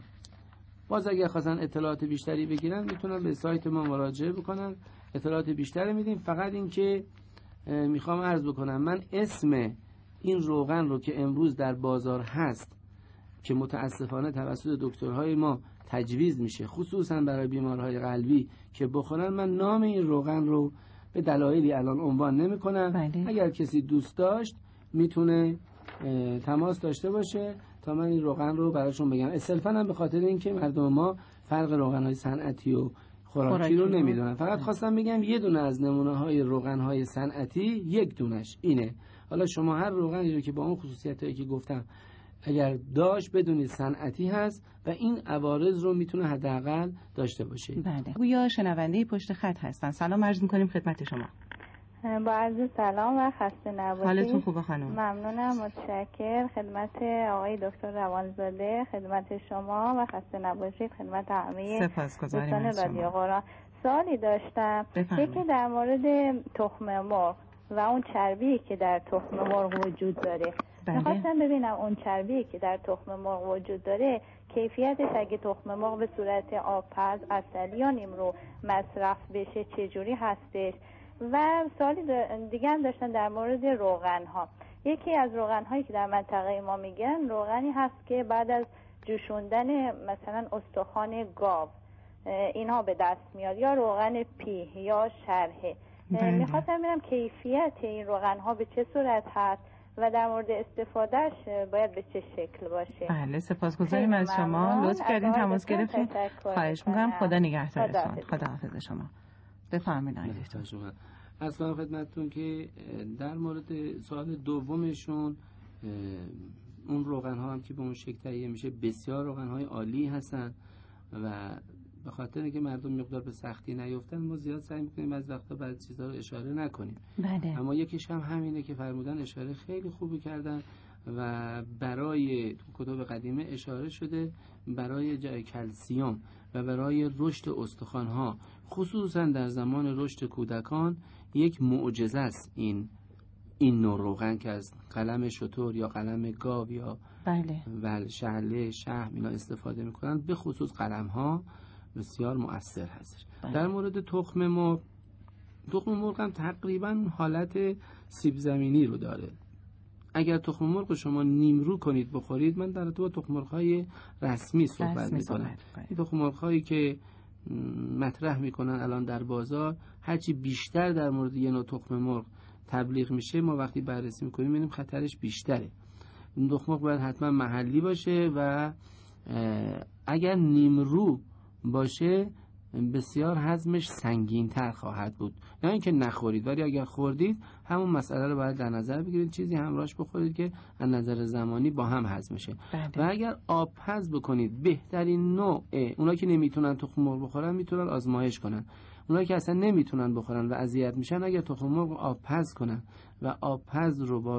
باز اگر خواستن اطلاعات بیشتری بگیرن میتونن به سایت ما مراجعه بکنن، اطلاعات بیشتری میدیم. فقط این که میخوام عرض بکنم من اسم این روغن رو که امروز در بازار هست که متاسفانه توسط دکترهای ما تجویز میشه خصوصا برای بیمارهای قلبی که بخورن، من نام این روغن رو به دلایلی الان عنوان نمی‌کنم. بله. اگر کسی دوست داشت میتونه تماس داشته باشه تا من این روغن رو براشون بگم. اصلا هم به خاطر اینکه مردم ما فرق روغن‌های صنعتی و خوراکی رو نمیدونن. فقط خواستم بگم یه دونه از نمونه‌های روغن‌های صنعتی یک دونش اینه. حالا شما هر روغنی رو که با اون خصوصیتایی که گفتم اگر داشت بدونید صنعتی هست و این عوارض رو میتونه حداقل داشته باشه. بله. گویا شنونده پشت خط هستن. سلام عرض می‌کنیم خدمت شما. با عرض سلام و خسته نباشید. حالتون خوبه خانم؟ ممنونم، متشکر. خدمت آقای دکتر روانزاده، خدمت شما و خسته نباشید خدمت همه دوستان رادیو قرآن. سوالی داشتم یکی در مورد تخم مرغ و اون چربی که در تخم مرغ وجود داره. می‌خواستم ببینم اون چربی که در تخم مرغ وجود داره کیفیتش اگه تخم مرغ به صورت آبپز، عسلی یا نیمرو مصرف بشه چجوری هستش؟ و سوالی دیگه هم داشتن در مورد روغن ها. یکی از روغن هایی که در منطقه ما میگن روغنی هست که بعد از جوشوندن مثلا استخوان گاو اینها به دست میاد، یا روغن پیه یا شرحه. میخواستم ببینم کیفیت این روغن ها به چه صورت هست و در مورد استفادهش باید به چه شکل باشه. بله، سپاسگزاریم از شما، لطف کردین تماس گرفتین. خواهش می‌کنم، خدا نگهدارتون. خدا حافظ شما. بفرمایید شما. اصلا خدمتتون که در مورد سوال دومشون اون روغن ها هم که به اون شکل تهیه میشه بسیار روغن های عالی هستن و به خاطر اینکه مردم مقدار به سختی نیفتن ما زیاد سعی میکنیم از وقتا بعضی چیزا رو اشاره نکنیم. بله. اما یکیش هم همینه که فرمودن، اشاره خیلی خوبی کردن و برای کتب قدیمه اشاره شده برای جای کلسیم و برای رشد استخوان‌ها خصوصا در زمان رشد کودکان یک معجزه است این نوع روغن که از قلم شتر یا قلم گاو یا بله شعله شحم اینا استفاده میکنن، به خصوص قلم‌ها بسیار مؤثر هست. بله. در مورد تخم مرغ هم تقریبا حالت سیب زمینی رو داره. اگر تخم مرغ شما نیمرو کنید بخورید، من در تو تخم مرغ‌های رسمی صحبت می‌کنم. این تخم مرغ‌هایی که مطرح می‌کنن الان در بازار، هرچی بیشتر در مورد یه نوع تخم مرغ تبلیغ میشه ما وقتی بررسی می‌کنیم می‌بینیم خطرش بیشتره. این تخم مرغ باید حتما محلی باشه و اگر نیمرو باشه بسیار هضمش سنگین‌تر خواهد بود. نه اینکه نخورید، ولی اگر خوردید همون مسئله رو باید در نظر بگیرید، چیزی همراهش بخورید که از نظر زمانی با هم هضم شه. و اگر آب پز بکنید بهترین نوع. اونا که نمیتونن تخم مرغ بخورن میتونن آزمایش کنن. اونا که اصلا نمیتونن بخورن و اذیت میشن اگر تخم مرغ آب پز کنن و آب پز رو با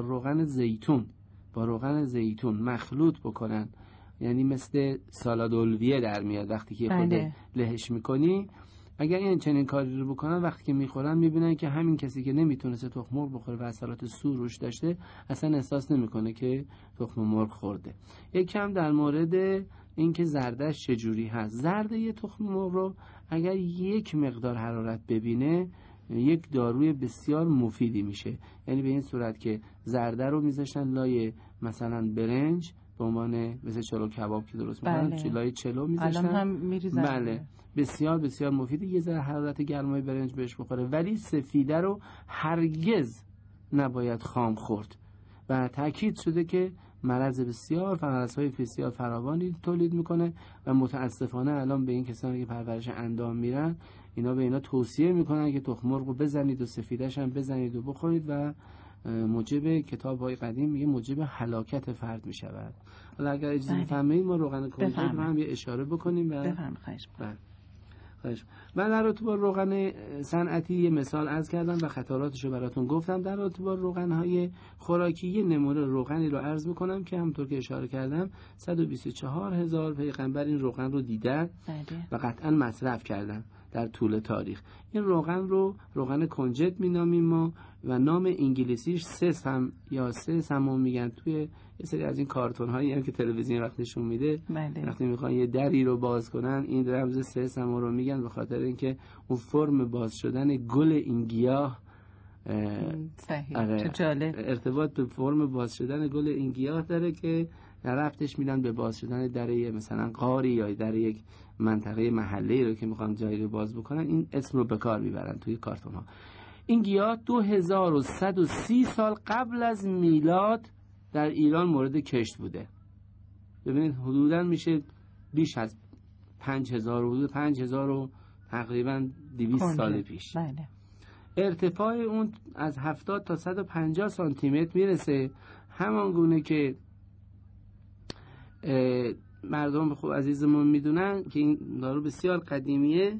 روغن زیتون مخلوط بکنن، یعنی مثل سالاد الویه در میاد وقتی که خود لهش میکنی، اگر این چنین کاری رو بکنن وقتی که میخورن میبینن که همین کسی که نمیتونسته تخم مرغ بخوره و اثرات سو روش داشته اصلا احساس نمیکنه که تخم مرغ خورده. یکم در مورد اینکه زردش چجوری هست. زرده یه تخم مرغ رو اگر یک مقدار حرارت ببینه یک داروی بسیار مفیدی میشه، یعنی به این صورت که زرده رو میذاشتن لای مثلا برنج به عنوان مثل چلو کباب که درست میکنن، چلای چلو میذاشتن. الان هم میریزن. بله، بسیار بسیار مفیده. یه ذره حرارت گرمای برنج بهش بخوره، ولی سفیده رو هرگز نباید خام خورد و تاکید شده که مرض بسیار و مرضهای بسیار فراوانی تولید میکنه و متاسفانه الان به این کسانی که پرورش اندام میرن اینا به اینا توصیه میکنن که تخم مرغ رو بزنید و سفیدش هم بزنید و بخورید و موجب کتاب‌های قدیم میگه موجب هلاکت فرد میشود. حالا اگر اجازه بفرمایید ما روغن کنجد رو هم یه اشاره بکنیم و من در رابطه با روغن صنعتی یه مثال عرض کردم و خطراتش رو براتون گفتم. در رابطه با روغن‌های خوراکی یه نمونه روغنی رو عرض میکنم که همونطور که اشاره کردم 124,000 پیغمبر این روغن رو دیدن و قطعا مصرف کردن در طول تاریخ. این روغن رو روغن کنجد مینامیم ما و نام انگلیسیش سسم یا سسمو میگن. توی یه سری از این کارتون هایی هم که تلویزیون وقت نشون میده وقتی میخوان یه دری رو باز کنن این رمز سسمو رو میگن به خاطر اینکه اون فرم باز شدن گل این گیاه چه جالب ارتباط به فرم باز شدن گل این گیاه داره که ربطش میدن به باز شدن در مثلا غاری یا در یک منطقه محلی رو که میخوان جایی رو باز بکنن این اسم رو به کار میبرن توی کارتون ها. این گیاه 2130 سال قبل از میلاد در ایران مورد کشت بوده. ببینید حدوداً میشه بیش از 5000 حدود 5000 و تقریباً 200 سال پیش. بله. ارتفاع اون از 70 تا 150 سانتی متر میرسه. همان گونه که مردم خوب عزیزمون میدونن که این دارو بسیار قدیمیه.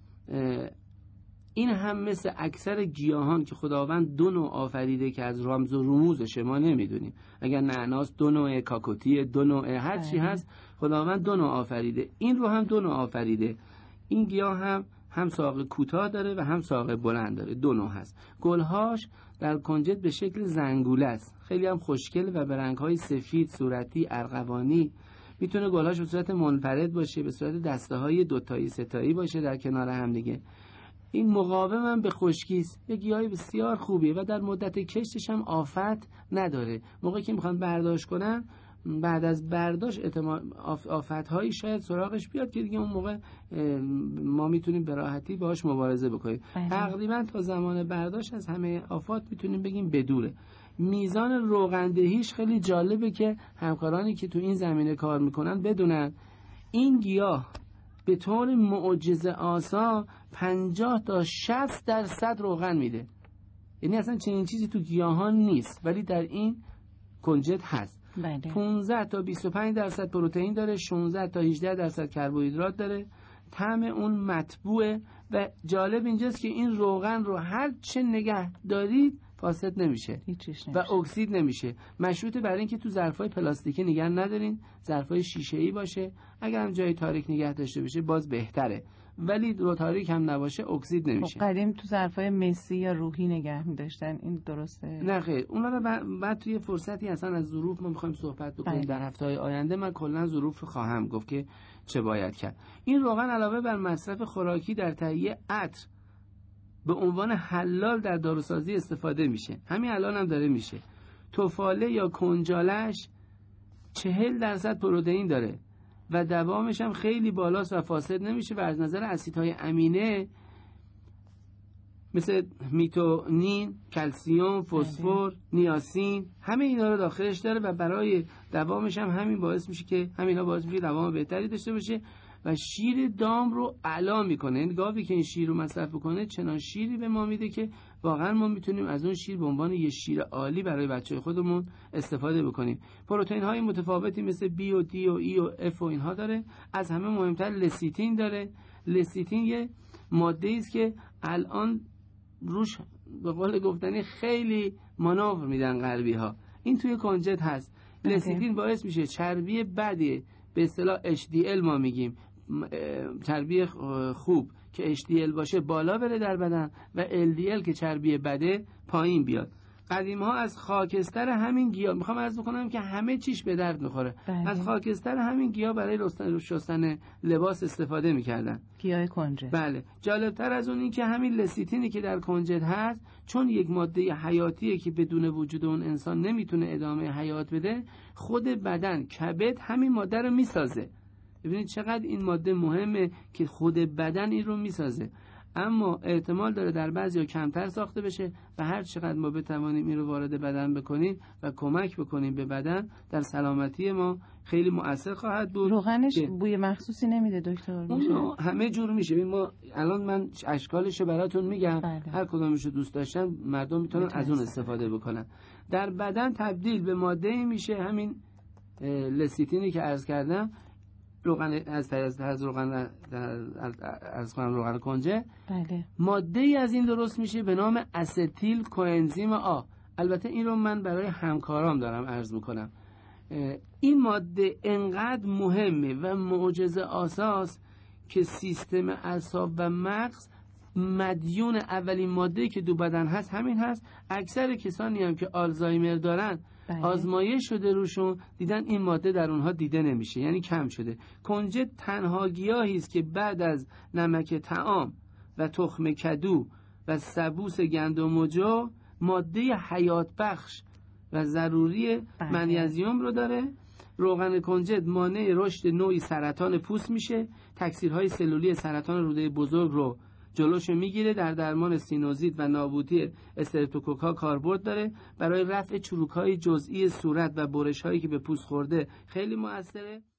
این هم مثل اکثر گیاهان که خداوند دو نوع آفریده که از رمز و رموزش ما نمیدونیم. اگر نعناس دو نوع، کاکوتی دو نوع، هر چی هست خداوند دو نوع آفریده. این رو هم دو نوع آفریده. این گیاه هم ساق کوتاه داره و هم ساق بلند داره. دو نوع هست. گلهاش در کنجد به شکل زنگوله است. خیلی هم خوشگل و به رنگ‌های سفید، صورتی، ارغوانی. میتونه گلهاش به صورت منفرد باشه، به صورت دسته‌های دوتایی ستایی باشه در کنار هم دیگه. این مقاوم هم به خشکی است. یک گیاه بسیار خوبیه و در مدت کشتش هم آفت نداره. موقعی که میخوان برداشت کنن بعد از برداشت آفت‌هایی شاید سراغش بیاد که دیگه اون موقع ما میتونیم به راحتی باهاش مبارزه بکنیم. تقریبا تا زمان برداشت از همه آفات میتونیم بگیم بدوره. میزان روغندهیش خیلی جالبه که همکارانی که تو این زمینه کار میکنن بدونن. این گیاه به طور معجزه آسا 50 تا 60% روغن میده. یعنی اصلا چنین چیزی تو گیاهان نیست ولی در این کنجد هست. 15 تا 25% پروتئین داره، 16 تا 18% کربوهیدرات داره. طعم اون مطبوعه و جالب اینجاست که این روغن رو هر چه نگه دارید فاسد نمیشه و اکسید نمیشه. مشروطه برای اینکه تو ظرفای پلاستیکی نگه ندارین، ظرفای شیشه‌ای باشه. اگر هم جای تاریک نگه داشته بشه باز بهتره، ولی رو تاریک هم نباشه اکسید نمیشه. قدیم تو ظرفای مسی یا روحی نگه می‌داشتن، این درسته؟ نه خیر، اونا رو بعد توی فرصتی اصلا از ظروف ما می‌خوایم صحبت بکنیم. در هفته‌های آینده من کلا ظروف رو خواهم گفت که چه باید کرد. این روغن علاوه بر مصرف خوراکی در تهیه عطر به عنوان حلال در داروسازی استفاده میشه. همین الان هم داره میشه. توفاله یا کنجالش 40% پروتئین داره و دوامش هم خیلی بالاست و فاسد نمیشه و از نظر اسیدهای امینه مثل میتونین، کلسیم، فسفر، نیاسین همه اینا رو داخلش داره و برای دوامش هم همین باعث میشه که همینا باعث میشه دوام بهتری داشته باشه و شیر دام رو اعلا میکنه. این گاوی که این شیر رو مصرف بکنه چنان شیری به ما میده که واقعا ما میتونیم از اون شیر به عنوان یه شیر عالی برای بچه خودمون استفاده بکنیم. پروتئین های متفاوتی مثل بی و دی و ای و اف و اینها داره. از همه مهمتر لسیتین داره. لسیتین یه ماده است که الان روش به قول گفتنی خیلی مانور میدن غربی ها. این توی کنجد هست. لسیتین باعث میشه چربی بدی به اصطلاح HDL ما میگیم چربی خوب که HDL باشه بالا بره در بدن و LDL که چربی بده پایین بیاد. قدیم ها از خاکستر همین گیاه میخوام عرض بکنم که همه چیش به درد میخوره. از خاکستر همین گیاه برای شستن لباس استفاده میکردن. گیاه کنجد. بله. جالبتر از اون این که همین لسیتینی که در کنجد هست چون یک ماده حیاتیه که بدون وجود اون انسان نمیتونه ادامه حیات بده، خود بدن کبد همین ماده رو میسازه. ببینید چقدر این ماده مهمه که خود بدن این رو میسازه. اما احتمال داره در بعضیا کمتر ساخته بشه و هر چقدر ما بتوانیم این رو وارد بدن بکنیم و کمک بکنیم به بدن، در سلامتی ما خیلی مؤثر خواهد بود. روغنش بوی مخصوصی نمیده دکتر؟ همه جور میشه. ما الان من اشکالش رو براتون میگم. هر کدومش رو دوست داشتن مردم میتونن از اون استفاده بکنن. در بدن تبدیل به ماده‌ای میشه، همین لسیتینی که عرض کردم، روغن از روغن کنجد. بله. ماده‌ای از این درست میشه به نام استیل کوانزیم آ. البته این رو من برای همکارام دارم عرض میکنم. این ماده انقدر مهمه و معجزه آساس که سیستم اعصاب و مغز مدیون اولین ماده که دو بدن هست همین هست. اکثر کسانی هم که آلزایمر دارن آزمایش شده روشون، دیدن این ماده در اونها دیده نمیشه، یعنی کم شده. کنجد تنها گیاهی است که بعد از نمک طعام و تخم کدو و سبوس گندم و جو ماده حیات بخش و ضروری منیزیم رو داره. روغن کنجد مانع رشد نوعی سرطان پوست میشه، تکثیرهای سلولی سرطان روده بزرگ رو جلوشو میگیره، در درمان سینوزیت و نابودی استرپتوکوکا کاربرد داره، برای رفع چروکهای جزئی صورت و برش‌هایی که به پوست خورده خیلی موثره.